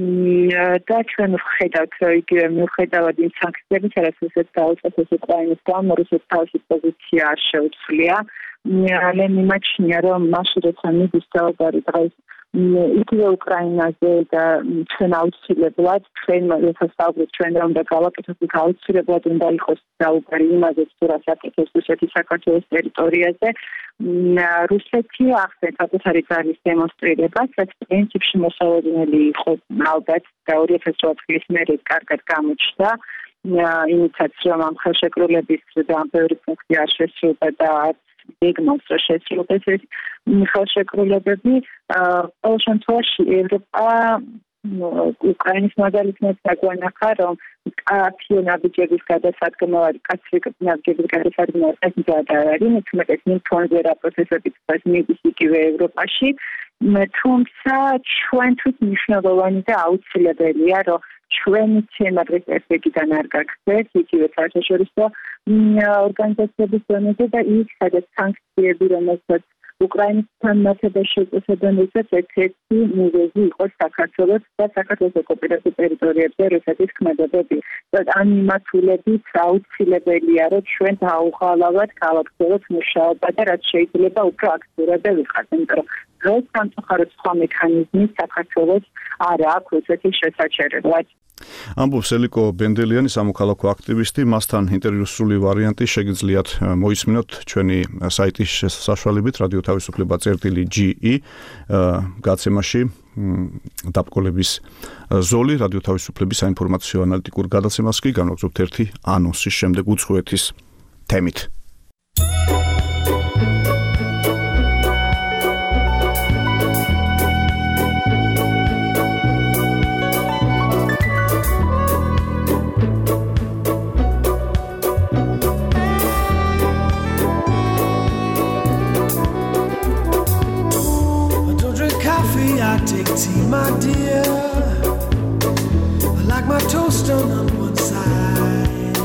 და ჩვენ ვხედავთ, რომ იგივე მიუხედავად იმ სანქციების, რაც რუსეთს დაუწყეს უკრაინის გამო, რუსეთს თავისი პოზიცია არ შეუცვლია. მე მიმაჩნია, რომ მაშინ როცა მიდის საუბარი დღეს იგივე უკრაინაზე და ჩვენ აუცილებლად, ჩვენ მოსასწავლეთ ჩვენ რომ და გავაკეთოთ აუცილებლად უნდა იყოს საუბარი იმაზე, თუ რა საკეთებს რუსეთი საქართველოს ტერიტორიაზე. რუსეთი ახდენს საკუთარი ძალის დემონსტრირებას, რაც პრინციპში მოსალოდნელი იყო ალბათ და ორი ათას ოთხ წლის მერე კარგად გამოჩნდა. იმითაც რომ ამ ხელშეკრულების და ბევრი პუნქტი არ შესრულდა და გეგმას შესრულდეს ეს ხელშეკრულებები, ყოველ შემთხვევაში ევროპა უკრაინის მაგალითად დაგვანახა, რომ კაფიო ნაბიჯების გადასადგმელად, კაცრი ნაბიჯების გადასადგმელად ეს არ არის, მეტყვით იმ ფონზე რა პროცესები თქოს მიდის იგივე ევროპაში, თუმცა ჩვენთვის მნიშვნელოვანი და აუცილებელია, რომ ჩვენი ცემა დღეს ეფექტიდან არ გაქცევს, იგივე საერთაშორისო ორგანიზაციების დონეზე და ის სადაც სანქციები, რომელსაც უკრაინასთან მათებაში უწესებენ რუსეთს, ერთ-ერთი მიზეზი იყო საქართველოს და საქართველოს ოკუპირებულ ტერიტორიებზე რუსეთის ქმედებები. ამ მიმართულებით აუცილებელია, რომ ჩვენ დაუღალავად გავაგრძელოთ მუშაობა და რაც შეიძლება უფრო აქტიურები ვიყავთ, იმიტომ რომ დღეს სამწუხაროდ სხვა მექანიზმი საქართველოს არ აქვს რუსეთის შესაჩერებლად.
ამბობს ელიკო ბენდელიანი, სამოქალაქო აქტივისტი, მასთან ინტერვიუს სრული ვარიანტი შეგიძლიათ მოისმინოთ ჩვენი საიტის საშუალებით რადიო თავისუფლება წერტილი ჯი ი გაცემაში დაბკოლების ზოლი რადიო თავისუფლების საინფორმაციო ანალიტიკურ გადაცემას კი განვაგრძობთ ერთი ანონსის შემდეგ უცხოეთის თემით.
I take tea, my dear? I like my toast done on one side.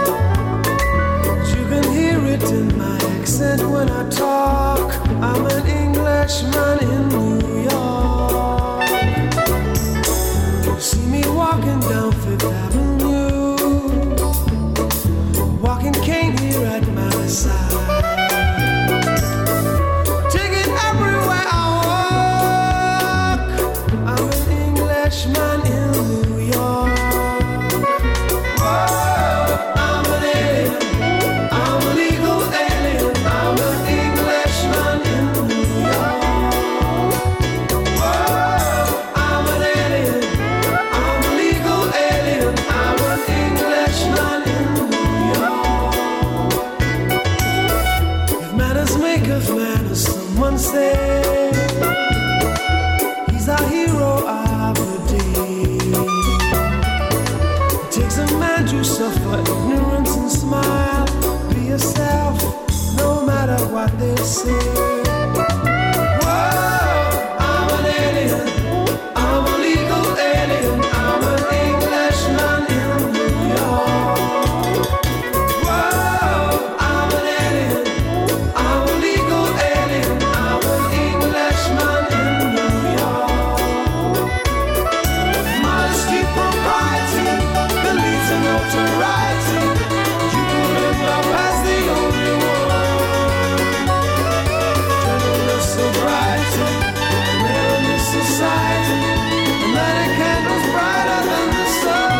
You can hear it in my accent when I talk. I'm an Englishman in New York. You see me walking down Fifth Avenue, walking cane here at my side. Take it everywhere I walk. I'm an Englishman in New York. Whoa, I'm an alien. I'm a legal alien. I'm an Englishman in New York. Whoa, I'm an alien. I'm a legal alien. I'm an Englishman in New York. If manners make of manners, someone say he's our hero of the day. It takes a man to suffer ignorance and smile. Be yourself, no matter what they say. Whoa, I'm an alien. I'm a legal alien. I'm an Englishman in New York. Whoa, I'm an alien. I'm a legal alien. I'm an Englishman in New York. Modesty, propriety, the leads to notoriety. You can live love as the only one. Gentleness, sobriety, male in this society. The lighted candles brighter than the sun.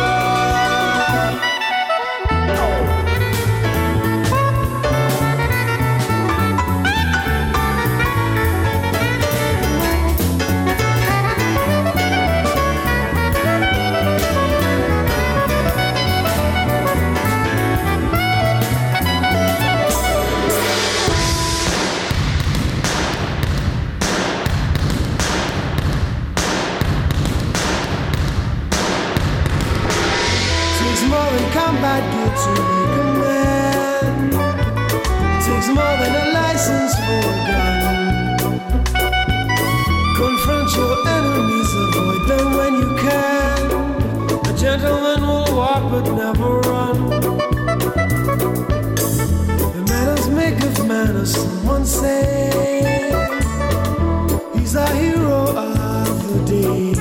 Takes more than combat gear to make a man. Takes more than a license for a gun. Confront your enemies, avoid them when you can. A gentleman will walk but never run. The manners make of manners, someone say. He's our hero of the day.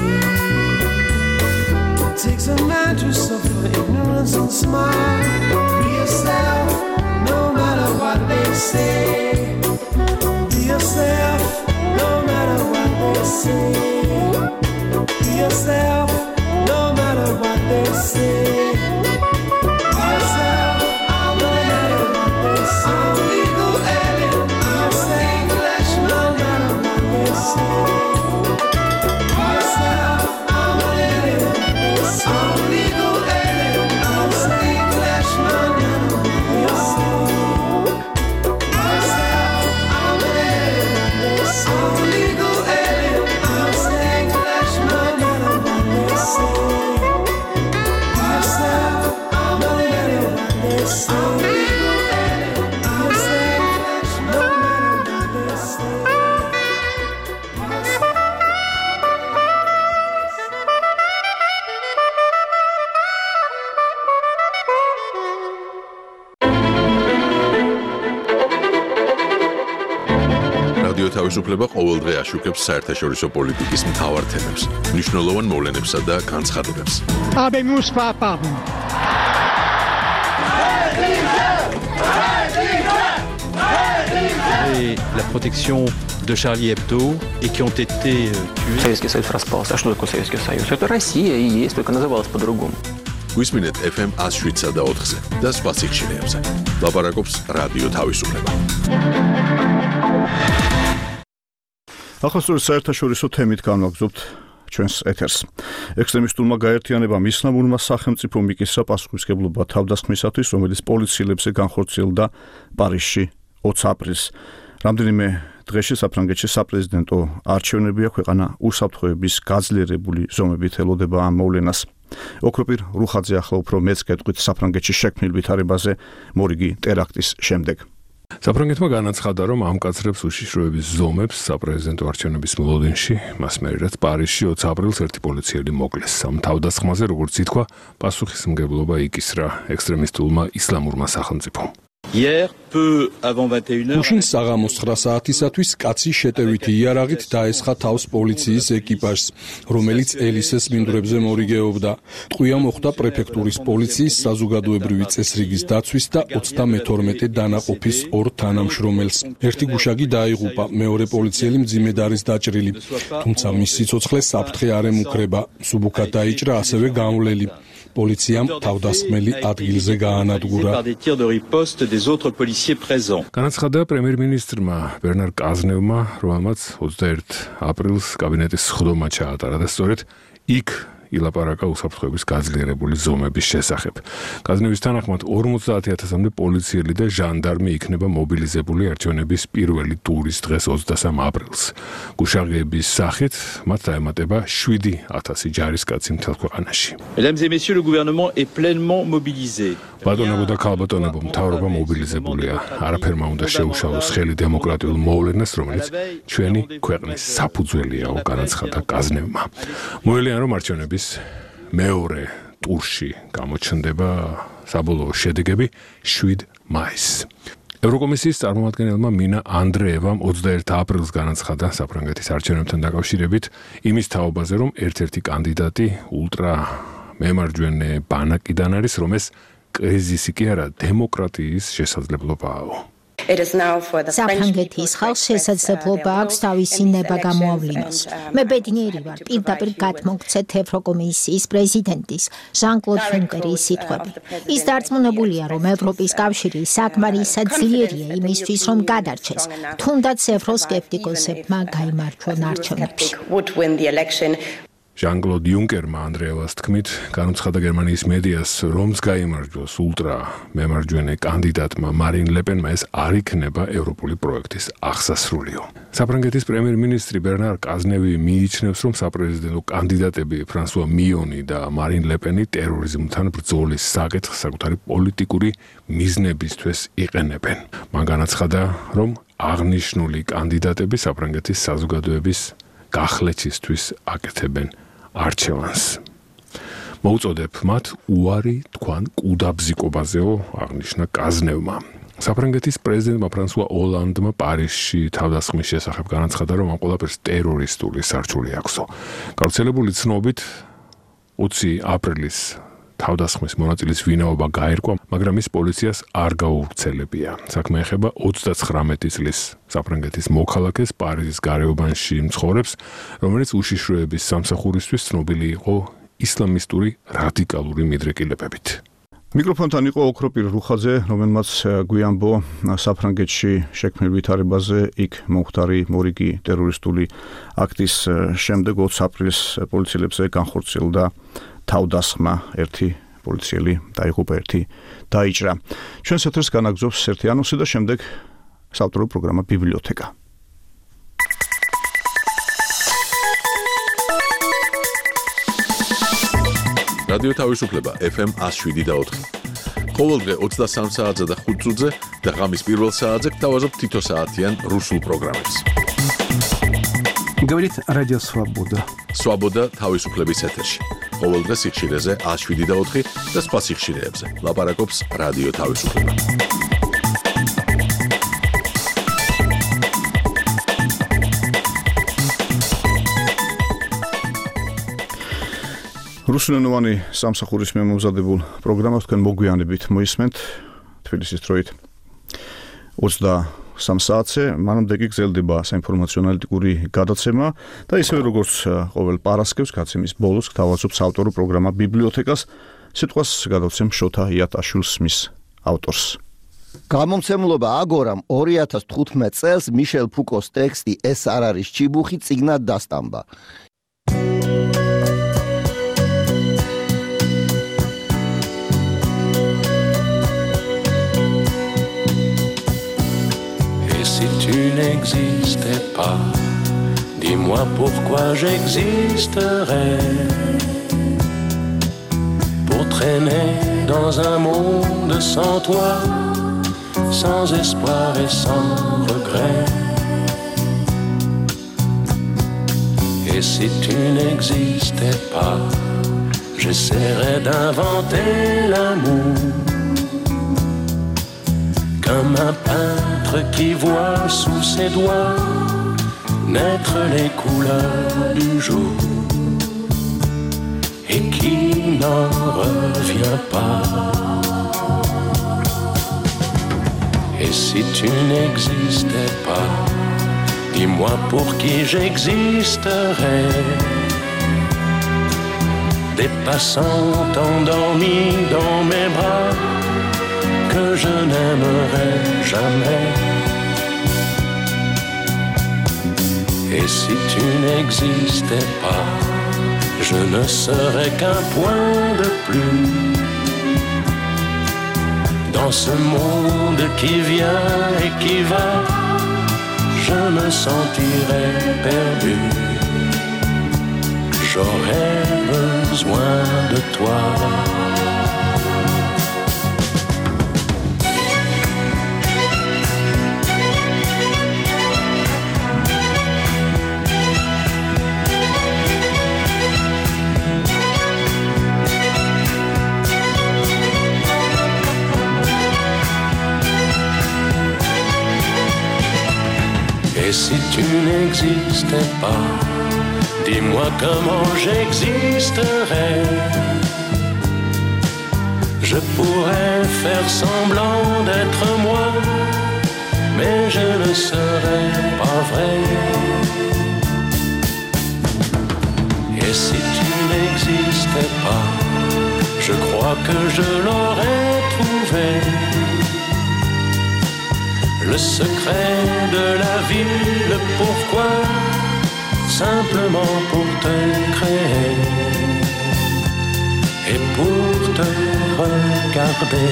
It takes a man to suffer ignorance and smile. Be yourself, no matter what they say. Be yourself, no matter what they say. Be yourself, no matter what they say. Be yourself, I'm an alien. I'm a legal alien. I'm an Englishman, no matter what they say. Be yourself, I'm an alien. I'm a legal alien. I'm an Englishman in New York. Be yourself, I'm an alien. I'm a legal alien. I'm an Englishman, no matter what they say. Be yourself, I'm an alien. I'm a legal alien. I'm an Englishman, no matter what they say.
რადიო თავისუფლება ყოველდღე აშუქებს საერთაშორისო პოლიტიკის მთავარ თემებს, მნიშვნელოვან მოვლენებსა და განცხადებებს.
Habemus papam.
Et la protection de Charlie Hebdo et qui ont été euh, tués.
Советский Союз распался. А что такое Советский Союз? Это Россия и есть, только называлась по-другому.
გვისმინეთ ეფ ემ one oh seven და four-ზე და სხვა სიხშირეებზე. ლაპარაკობს რადიო თავისუფლება.
ახლა სწორედ საერთაშორისო თემით განვაგრძობთ ჩვენს ეთერს. ექსტრემისტულმა გაერთიანებამ ისლამურმა სახელმწიფო მიკისრა პასუხისმგებლობა თავდასხმისათვის, რომელიც პოლიციელებზე განხორციელდა პარიზში twenty აპრილს. რამდენიმე დღეში საფრანგეთში საპრეზიდენტო არჩევნებია, ქვეყანა უსაფრთხოების გაძლიერებული ზომებით ელოდება ამ მოვლენას. ოქროპირ რუხაძე ახლა უფრო მეც გეტყვით საფრანგეთში შექმნილ ვითარებაზე მორიგი ტერაქტის შემდეგ.
საფრანგეთმა განაცხადა, რომ ამკაცრებს უშიშროების ზომებს საპრეზიდენტო არჩევნების მოლოდინში, მას მერე რაც პარიზში ოცი აპრილს ერთი პოლიციელი მოკლეს. ამ თავდასხმაზე, როგორც ითქვა, პასუხისმგებლობა იკისრა ექსტრემისტულმა ისლამურმა სახელმწიფომ.
Hier, peu avant vingt et une heures,
უშინ საღამოს ცხრა საათისათვის კაცი შეტევითი იარაღით დაესხა თავს პოლიციის ეკიპაჟს, რომელიც ელისეს მინდვრებზე მორიგეობდა. ტყვია მოხდა პრეფექტურის პოლიციის საზოგადოებრივი წესრიგის დაცვის და ოცდამეთორმეტე დანაყოფის ორ თანამშრომელს. ერთი გუშაგი დაიღუპა, მეორე პოლიციელი მძიმედ არის დაჭრილი, თუმცა მის სიცოცხლეს საფრთხე არ ემუქრება. სუბუქად დაიჭრა ასევე გამვლელი. პოლიციამ თავდასხმელი ადგილზე გაანადგურა.
განაცხადა პრემიერ-მინისტრმა ბერნარ კაზნევმა, რომელმაც ოცდაერთი აპრილს კაბინეტის სხდომა ჩაატარა და სწორედ იქ ილაპარაკა უსაფრთხოების გაძლიერებული ზომების შესახებ. კაზნევის თანახმად ორმოცდაათი ათასამდე პოლიციელი და ჟანდარმი იქნება მობილიზებული არჩევნების პირველი ტურის დღეს ოცდასამ აპრილს. გუშაღების სახით მათ დაემატება შვიდი ათასი ჯარისკაცი მთელ ქვეყანაში.
Mesdames et messieurs, le gouvernement est pleinement mobilisé.
ბატონებო და ქალბატონებო, მთავრობა მობილიზებულია. არაფერმა უნდა შეუშალოს ხელი დემოკრატიულ მოვლენას, რომელიც ჩვენი ქვეყნის საფუძველიაო, განაცხადა კაზნევმა. მოელიან, რომ არჩევნების მეორე ტურში გამოჩნდება საბოლოო შედეგები შვიდ მაისს. ევროკომისიის წარმომადგენელმა მინა ანდრეევამ ოცდაერთი აპრილს განაცხადა საფრანგეთის არჩევნებთან დაკავშირებით იმის თაობაზე, რომ ერთ-ერთი კანდიდატი ულტრა მემარჯვენე ბანაკიდან არის, რომ ეს კრიზისი კი არა, დემოკრატიის შესაძლებლობაა.
საფრანგეთის ხალხს შესაძლებლობა აქვს თავისი ნება გამოავლინოს. მე ბედნიერი ვარ პირდაპირ გადმოგცეთ ევროკომისიის პრეზიდენტის ჟან-კლოდ იუნკერის სიტყვები. ის დარწმუნებულია, რომ ევროპის კავშირი საკმარისად ძლიერია იმისთვის, რომ გადარჩეს, თუნდაც ევროსკეპტიკოსებმა გაიმარჯვონ არჩევნებში.
ჟან-კლოდ იუნკერმა ანდრეევას თქმით, განუცხადა გერმანიის მედიას, რომს გაიმარჯვოს ულტრა მემარჯვენე კანდიდატმა მარინ ლეპენმა, ეს არ იქნება ევროპული პროექტის აღსასრულიო. საფრანგეთის პრემიერ-მინისტრი ბერნარ კაზნევი მიიჩნევს, რომ საპრეზიდენტო კანდიდატები ფრანსუა მიონი და მარინ ლეპენი ტერორიზმთან ბრძოლის საკითხს საკუთარი პოლიტიკური მიზნებისთვის იყენებენ. მან განაცხადა, რომ აღნიშნული კანდიდატები საფრანგეთის საზოგადოების გახლეჩისთვის აკეთებენ არჩევანს. მოუწოდებ მათ უარი თქვან კუდაბზიკობაზეო, აღნიშნა კაზნევმა. საფრანგეთის პრეზიდენტმა ფრანსუა ოლანდმა პარიზში თავდასხმის შესახებ განაცხადა, რომ ამ ყველაფერს ტერორისტული სარჩული აქვსო. გავრცელებული ცნობით ოცი აპრილის თავდასხმის მონაწილის ვინაობა გაერკვა, მაგრამ ის პოლიციას არ გაუვრცელებია. საქმე ეხება ოცდაცხრამეტი წლის საფრანგეთის მოქალაქეს პარიზის გარეუბანში მცხოვრებს, რომელიც უშიშროების სამსახურისთვის ცნობილი იყო ისლამისტური რადიკალური მიდრეკილებებით.
მიკროფონთან იყო ოქროპირ რუხაძე, რომელმაც გვიანბო საფრანგეთში შექმნილ ვითარებაზე, იქ მომხდარი მორიგი ტერორისტული აქტის შემდეგ ოცი აპრილს პოლიციელებზე განხორციელდა თავდასხმა, ერთი პოლიციელი დაიღუპა, ერთი დაიჭრა. ჩვენს ეთერს განაგზობს ერთი ანონსი და შემდეგ საავტორო პროგრამა ბიბლიოთეკა.
რადიო თავისუფლება ეფ ემ one oh seven და ოთხი. ყოველდღე ოცდასამ საათზე და ხუთ წუთზე და ღამის პირველ საათზე გთავაზობ თითო საათიან რუსულ პროგრამებს.
Говорит Радио Свобода.
Свобода თავისუფლების ეთერში. ყოველდღე სიხშირეზე one oh seven და ოთხი და სხვა სიხშირეებზე. ლაპარაკობს რადიო თავისუფლება.
რუსულენოვანი სამსახურის მემამზადებულ პროგრამას თქვენ მოგვიანებით მოისმენთ თბილისის დროით ოცდასამ საათზე, მანამდე კი გრძელდება საინფორმაციო ანალიტიკური გადაცემა და ისევე როგორც ყოველ პარასკევს გადაცემის ბოლოს გთავაზობ საავტორო პროგრამა ბიბლიოთეკას, სიტყვას გადავცემ შოთა იატაშვილს, მის ავტორს.
გამომცემლობა აგორამ ორი ათას თხუთმეტ წელს მიშელ ფუკოს ტექსტი ეს არ არის ჭიბუხი წიგნად დასტამბა.
Tu n'existais pas, dis-moi pourquoi j'existerais. Pour traîner dans un monde sans toi, sans espoir et sans regret. Et si tu n'existais pas, j'essaierais d'inventer l'amour, comme un peintre qui voit sous ses doigts naître les couleurs du jour et qui n'en revient pas. Et si tu n'existais pas, dis-moi pour qui j'existerais. Des passants endormis dans mes bras que je n'aimerais jamais. Et si tu n'existais pas, je ne serais qu'un point de plus dans ce monde qui vient et qui va. Je me sentirais perdu. J'aurais besoin de toi. Et si tu n'existais pas, dis-moi comment j'existerais. Je pourrais faire semblant d'être moi, mais je ne serais pas vrai. Et si tu n'existais pas, je crois que je l'aurais trouvé. Le secret de la vie, le pourquoi, simplement pour te créer et pour te regarder.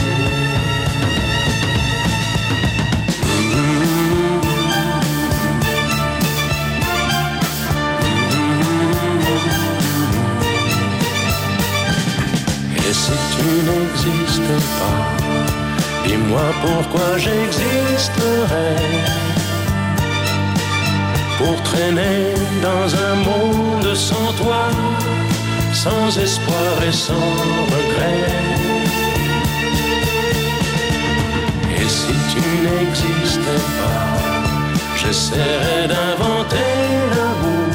Et si tu n'existais pas, dis-moi pourquoi j'existerais. Pour traîner dans un monde sans toi, sans espoir et sans regret. Et si tu n'existais pas, j'essaierais d'inventer l'amour,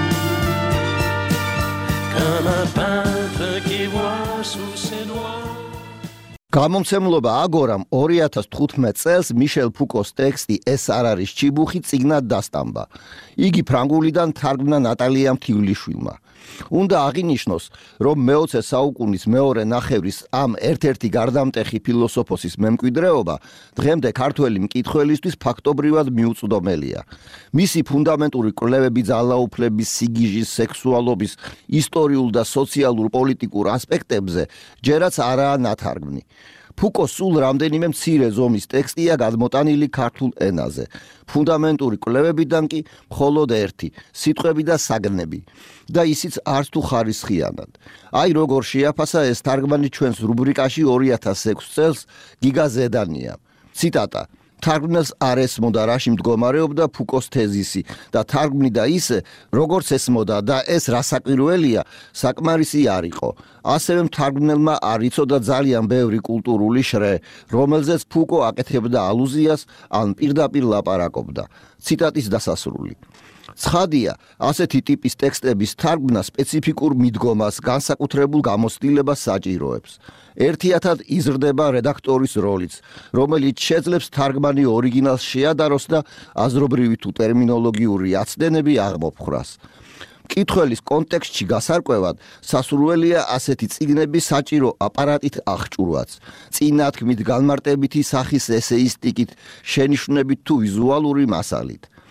comme un peintre qui voit sous ses doigts.
გამომცემლობა აგორამ ორი ათას თხუთმეტ წელს მიშელ ფუკოს ტექსტი ეს არ არის ჭიბუხი წიგნად დასტამბა. იგი ფრანგულიდან თარგმნა ნატალია მთივლიშვილმა. უნდა აღინიშნოს, რომ მეოცე საუკუნის მეორე ნახევრის ამ ერთ-ერთი გარდამტეხი ფილოსოფოსის მემკვიდრეობა დღემდე ქართველი მკითხველისთვის ფაქტობრივად მიუწვდომელია. მისი ფუნდამენტური კვლევები ძალაუფლების, სიგიჟის, სექსუალობის, ისტორიულ და სოციალურ-პოლიტიკურ ასპექტებზე ჯერაც არაა ნათარგმნი. ფუკოს სულ რამდენიმე მცირე ზომის ტექსტია გადმოტანილი ქართულ ენაზე. ფუნდამენტური კვლევებიდან კი მხოლოდ ერთი, სიტყვები და საგნები. და ისიც არც თუ ხარისხიანად. აი როგორ შეაფასა ეს თარგმანი ჩვენს რუბრიკაში ორი ათას ექვსი წელს გიგა ზედანია. ციტატა: თარგმნელს არ ესმოდა რაში მდგომარეობდა ფუკოს თეზისი და თარგმნიდა ისე, როგორც ესმოდა და ეს რასაკვირველია, საკმარისი არ იყო. ასევე მთარგმნელმა არ იცოდა ძალიან ბევრი კულტურული შრე, რომელზეც ფუკო აკეთებდა ალუზიას ან პირდაპირ ლაპარაკობდა. ციტატის დასასრული. ცხადია, ასეთი ტიპის ტექსტების თარგმნა სპეციფიკურ მიდგომას, განსაკუთრებულ გამოცდილებას საჭიროებს. ერთიათად იზრდება რედაქტორის როლიც, რომელიც შეძლებს თარგმანი ორიგინალს შეადაროს და აზრობრივი თუ ტერმინოლოგიური აცდენები აღმოფხრას. მკითხველის კონტექსტში გასარკვევად სასურველია ასეთი წიგნები საჭირო აპარატით აღჭურვაც, წინათქმით, განმარტებითი სახის ესეისტიკით, შენიშვნებით თუ ვიზუალური მასალით.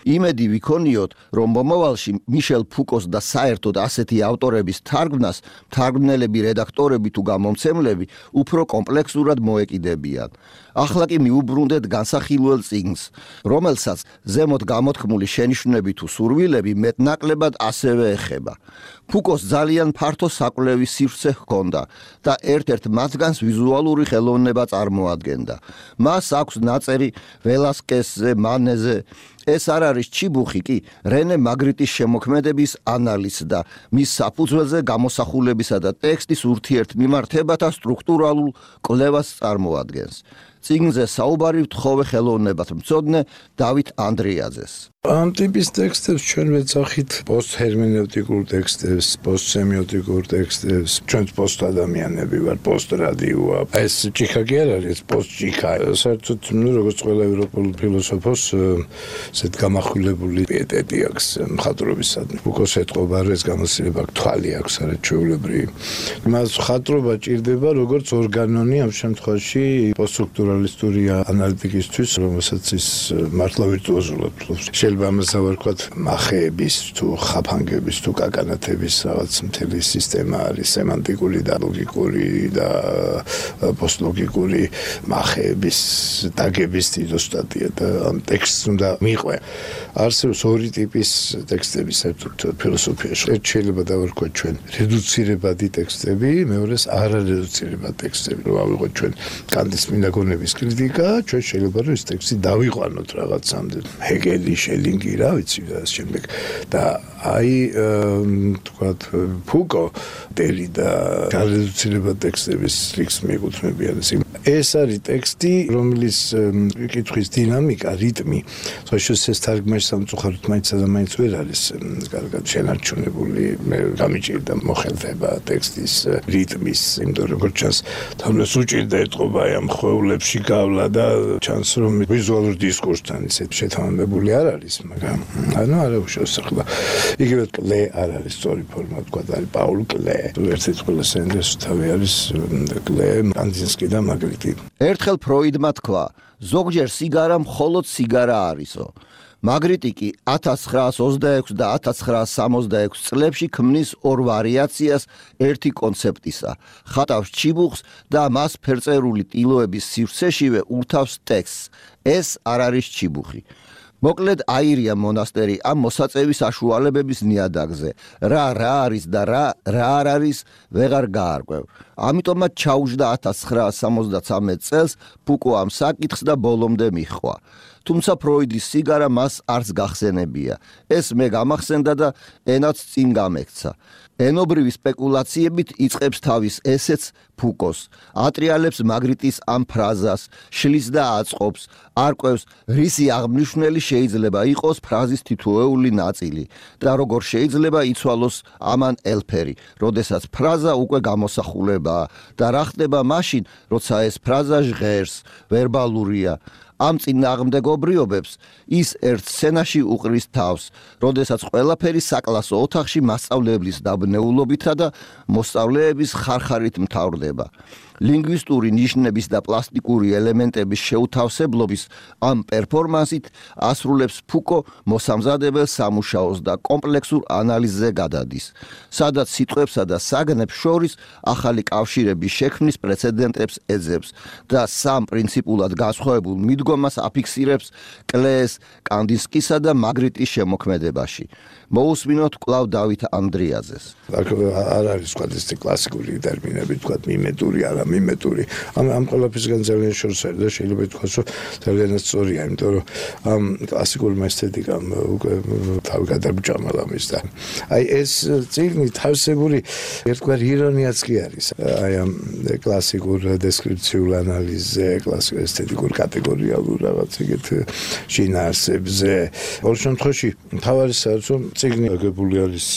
იმედი ვიქონიოთ, რომ მომავალში მიშელ ფუკოს და საერთოდ ასეთი ავტორების თარგმნას თარგმნელები, რედაქტორები თუ გამომცემლები უფრო კომპლექსურად მოეკიდებიან. ახლა კი მიუბრუნდეთ განსახილველ წიგნს, რომელსაც ზემოთ გამოთქმული შენიშვნები თუ სურვილები მეტნაკლებად ასევე ეხება. ფუკოს ძალიან ფართო საკვლევი სივრცე ჰქონდა და ერთ-ერთ მათგანს ვიზუალური ხელოვნება წარმოადგენდა. მას აქვს ნაწერი ველასკესზე, მანეზე. ეს არ არის ჩიბუხი კი რენე მაგრიტის შემოქმედების ანალიზს და მის საფუძველზე გამოსახულებისა და ტექსტის ურთიერთმიმართებათა სტრუქტურალურ კვლევას წარმოადგენს. წიგნზე საუბარი ვთხოვე ხელოვნებად მცოდნე დავით ანდრიაძეს.
ამ ტიპის ტექსტებს ჩვენ ვეძახით პოსტჰერმენევტიკურ ტექსტებს, პოსტსემიოტიკურ ტექსტებს, ჩვენ პოსტ ადამიანები ვარ, პოსტ რადიოა. ეს ჭიქა კი არ არის, პოსტ ჭიქა. საერთოდ, ну, როგორც ყველა ევროპულ ფილოსოფოს, ესეთ გამახვილებული პიეტეტი აქვს მხატვრობისადმი. ფუკოს ეთყობა, რომ ეს გამოცდილება თვალი აქვს არაჩვეულებრივი. მას მხატვრობა ჭირდება როგორც ორგანონი ამ შემთხვევაში პოსტსტრუქტურალისტური ანალიტიკისთვის, რომელსაც ის მართლა ვირტუოზულად ფლობს. ამას ავარქვათ მახეების თუ ხაფანგების თუ კაკანათების რაღაც მთელი სისტემა არის სემანტიკური და ლოგიკური და პოსტლოგიკური მახეების დაგების დიდოსტატია და ამ ტექსტს უნდა მიყვე. არსებობს ორი ტიპის ტექსტები საერთოდ ფილოსოფიაში. ერთ შეიძლება დავარქვათ ჩვენ რედუცირებადი ტექსტები, მეორეს არარედუცირებადი ტექსტები. რომ ავიღოთ ჩვენ კანტის წმინდა გონების კრიტიკა, ჩვენ შეიძლება რომ ეს ტექსტი დავიყვანოთ რაღაცამდე. ჰეგელი ლინგი რა ვიცი და შემდეგ და აი თქვათ ფუკო დელი და გარდაცვლილება ტექსტების რიგს მიეკუთვნებიან. ეს არის ტექსტი, რომლის კითხვის დინამიკა, რიტმი, სწორედ ეს თარგმანში სამწუხაროდ მაინც და მაინც ვერ არის კარგად შენარჩუნებული. მე გამიჭირდა მოხელდება ტექსტის რიტმის, იმიტომ რომ როგორც ჩანს, თამლეს უჭირდა ეთყობა ამ ხვეულებში გავლა და ჩანს რომ ვიზუალურ დისკურსთან ისეთ შეთანხმებული არ არის. მაგრამ ანუ არა უშავს ახლა იგივე კლე არ არის სწორი ფორმა თქვა არის პაულ კლე ერთ-ერთი ყველა სენდერს თავი არის კლე კანდინსკი და მაგრიტი
ერთხელ ფროიდმა თქვა ზოგჯერ სიგარა მხოლოდ სიგარა არისო მაგრიტი კი ათას ცხრაას ოცდაექვსი და ათას ცხრაას სამოცდაექვსი წლებში ქმნის ორ ვარიაციას ერთი კონცეპტისა ხატავს ჩიბუხს და მას ფერწერული ტილოების სივრცეშივე ურთავს ტექსტს ეს არ არის ჩიბუხი მოკლედ აირია მონასტერი ამ მოსაწევის საშუალებების ნიადაგზე. რა რა არის და რა რა არ არის, ვეღარ გაარკვევ. ამიტომაც ჩაუჯდა ათას ცხრაას სამოცდათვრამეტ წელს ფუკო ამ საკითხს და ბოლომდე მიჰყვა. თუმცა ფროიდის სიგარა მას არც გახსენებია. ეს მე გამახსენდა და ენაც წინ გამექცა. ენობრივი სპეკულაციებით იწყებს თავის ესეც ფუკოს. ატრიალებს მაგრიტის ამ ფრაზას, შლის და აწყობს, არკვევს, რისი აღმნიშვნელი შეიძლება იყოს ფრაზის თითოეული ნაწილი და როგორ შეიძლება იცვალოს ამან ელფერი, როდესაც ფრაზა უკვე გამოსახულებაა და რა ხდება მაშინ, როცა ეს ფრაზა ჟღერს, ვერბალურია. ამ წინააღმდეგობრიობებს ის ერთ სცენაში უყრის თავს, როდესაც ყველაფერი საკლასო ოთახში მასწავლებლის დაბნეულობითა და მოსწავლეების ხარხარით მთავრდება. ლინგვისტური ნიშნების და პლასტიკური ელემენტების შეუთავსებლობის ამ პერფორმანსით ასრულებს ფუკო მოსამზადებელ სამუშაოს და კომპლექსურ ანალიზზე გადადის, სადაც სიტყვებსა და საგნებს შორის ახალი კავშირების შექმნის პრეცედენტებს ეძებს და სამ პრინციპულად განსხვავებულ მიდგომას აფიქსირებს კლეეს, კანდინსკისა და მაგრიტის შემოქმედებაში. მოусმინოთ კვლავ დავით ანდრიაძეს.
არ არის თქვა ეს კლასიკური ტერმინები, თქვა მიმეტური, არა მიმეტური. ამ ამ ყველაფერსგან ძალიან შორს არის და შეიძლება ითქვას, რომ ძალიანაც სწორია, იმიტომ რომ ამ კლასიკურმა ესთეტიკამ უკვე თავი გადაგჭამა ამის და აი ეს წიგნი თავისებური ერთგვარ ირონიაც კი არის. აი ამ კლასიკურ დესკრიფციულ ანალიზზე, კლასიკურ ესთეტიკურ კატეგორიალურ რაღაც ეგეთ შინაარსებზე. ორ შემთხვევაში თავარი საერთოდ წიგნი აგებული არის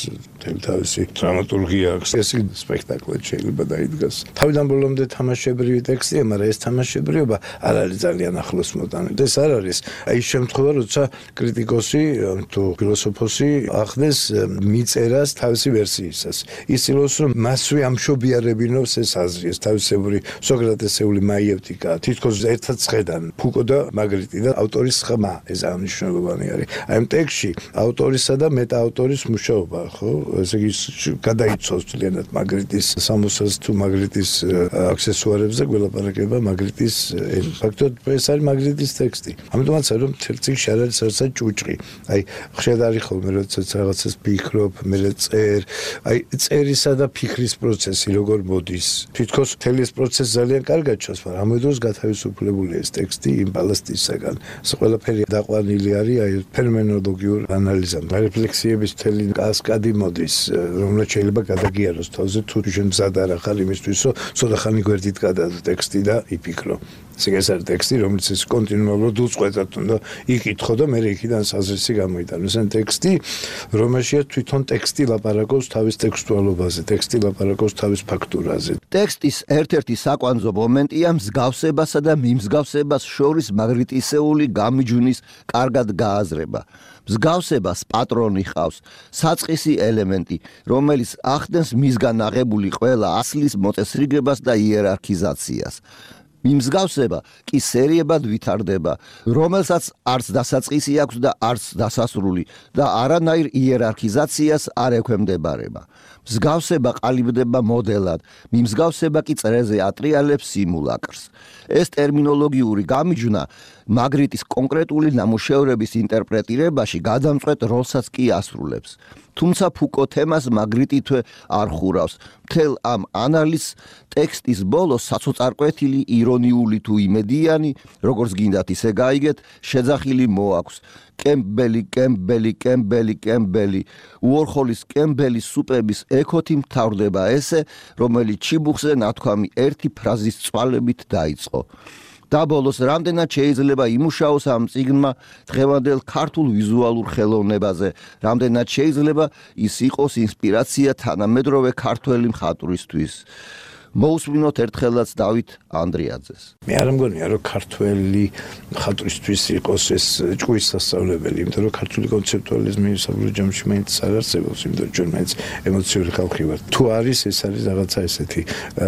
მთელი თავისი დრამატურგია აქვს. ეს სპექტაკლად შეიძლება დაიდგას. თავიდან ბოლომდე თამაშებრივი ტექსტია, მაგრამ ეს თამაშებრიობა არ არის ძალიან ახლოს მოტანილი. ეს არ არის აი შემთხვევა, როცა კრიტიკოსი თუ ფილოსოფოსი ახდეს მიწერას თავისი ვერსიისას. ისწავლოს, რომ მასვე ამშობიარებინოს ეს აზრი, ეს თავისებური სოკრატესეული მაიევტიკა, თითქოს ერთად ხედან ფუკო და მაგრიტი და ავტორის ხმა, ეს აღნიშნულოვანი არის. აი ამ ტექსტში ავტორისა და მეტაავტორის მუშაობა, ხო? ესე იგი გადაიცვალს ძალიანად მაგრიტის სამოსას თუ მაგრიტის აქსესუარებზე გველაპარაკება მაგრიტის ენ. ფაქტობრივად ეს არის მაგრიტის ტექსტი. ამიტომაც რომ თერციკში არ არის რაცა ჭუჭყი. აი ხშირად არის ხოლმე როდესაც რაღაცას ფიქრობ, მე წერ, აი წერისა და ფიქრის პროცესი როგორ მოდის. თითქოს მთელი ეს პროცესი ძალიან კარგად ჩანს, მაგრამ ამ დროს გათავისუფლებულია ეს ტექსტი იმ ბალასტისაგან. ეს ყველაფერი დაყვანილი არის აი ფენომენოლოგიურ ანალიზად. რეფლექსიების მთელი კასკადი მოდის, რომელიც შეიძლება გადაგიაროს თავზე თუ შენ მზად არ ხარ იმისთვის, რომ ცოტა ხანი გვერდით გადადო ტექსტი და იფიქრო. ეს არის ტექსტი, რომელიც ის კონტინუალურად უწყვეტად უნდა იკითხო და მე იქიდან საზრისი გამოიტანოს. ეს ტექსტი, რომელშია თვითონ ტექსტი ლაპარაკობს თავის ტექსტუალობაზე, ტექსტი ლაპარაკობს თავის ფაქტურაზე.
ტექსტის ერთ-ერთი საკვანძო მომენტია მსგავსებასა და მიმსგავსებას შორის მაგრიტისეული გამიჯვნის კარგად გააზრება. მსგავსებას პატრონი ხავს, საწყისი ელემენტი, რომელიც ახდენს მისგან აღებული ყველა ასლის მოწესრიგებას და იერარქიზაციას. მიმსგავსება კი სერიებად ვითარდება, რომელსაც არც დასაწყისი აქვს და არც დასასრული და არანაირ იერარქიზაციას არ ექვემდებარება. მსგავსება ყალიბდება მოდელად, მიმსგავსება კი წრეზე ატრიალებს სიმულაკრს. ეს ტერმინოლოგიური გამიჯვნა მაგრიტის კონკრეტული ნამუშევრების ინტერპრეტირებაში გადამწყვეტ როლსაც კი ასრულებს. თუმცა ფუკო თემას მაგრიტითვე არ ხურავს. მთელ ამ ანალიზს ტექსტის ბოლოს საცოწარკვეთილი ირონიული თუ იმედიანი, როგორც გინდათ ისე გაიგეთ, შეძახილი მოაქვს. კემბელი, კემბელი, კემბელი, კემბელი, უორხოლის კემბელის სუპების ექოთი მთავრდება ესე, რომელიც ჩიბუხზე ნათქვამი ერთი ფრაზის წვალებით დაიწყო. და ბოლოს რამდენად შეიძლება იმუშაოს ამ წიგნმა დღევანდელ ქართულ ვიზუალურ ხელოვნებაზე, რამდენად შეიძლება ის იყოს ინსპირაცია თანამედროვე ქართველი მხატვრისთვის. მოусმინოთ ერთხელაც დავით ანდრიაძეს.
მე არ მგონია რომ ქართველი მხატვრისთვის იყოს ეს ჭკუის სასწავლებელი, იმიტომ რომ ქართული კონცეპტუალიზმი საბოლოო ჯამში მაინც არ არსებობს, იმიტომ რომ ჩვენ მაინც ემოციური ხალხი ვართ. თუ არის, ეს არის რაღაცა ესეთი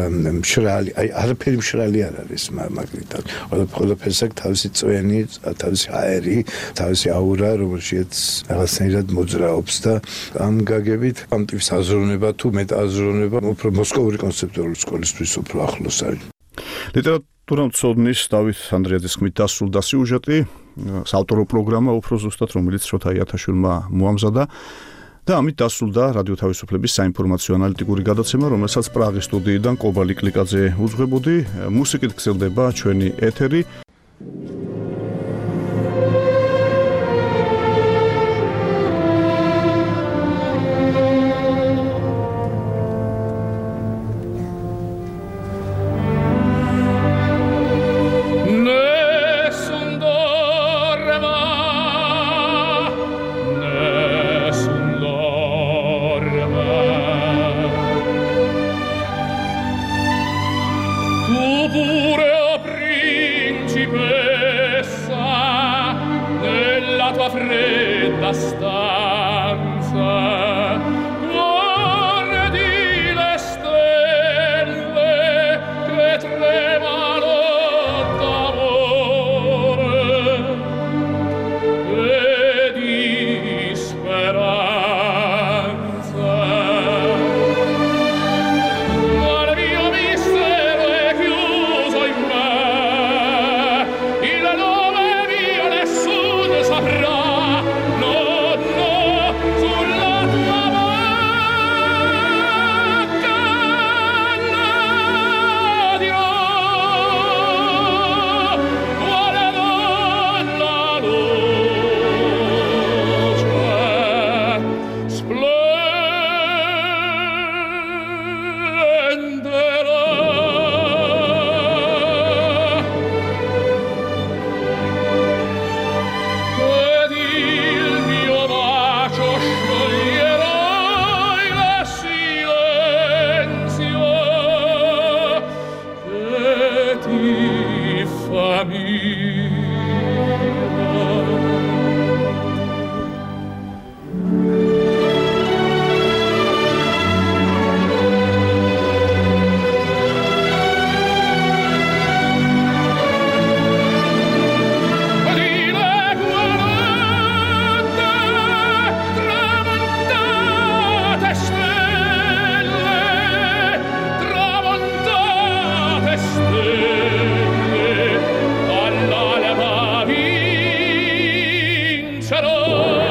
მშრალი, აი არაფერი მშრალი არ არის მაგრიტად. ყველაფერს აქვს თავისი წვენი, თავისი აერი, თავისი აურა, რომელშიც რაღაცნაირად მოძრაობს და ამ გაგებით ამ ტიპის აზროვნება თუ მეტაზროვნება უფრო მოსკოვური კონცეპტუალური სკოლისთვის უფრო ახლოს არის.
ლიტერატურა მცოდნის დავით ანდრიაძის ხმით დასრულდა სიუჟეტი, საავტორო პროგრამა უფრო ზუსტად, რომელიც შოთა იათაშვილმა მოამზადა და ამით დასრულდა რადიო თავისუფლების საინფორმაციო ანალიტიკური გადაცემა, რომელსაც პრაღის სტუდიიდან კობალი კლიკაძე უძღვებოდი. მუსიკით გრძელდება ჩვენი ეთერი.
Pure, o principe
calore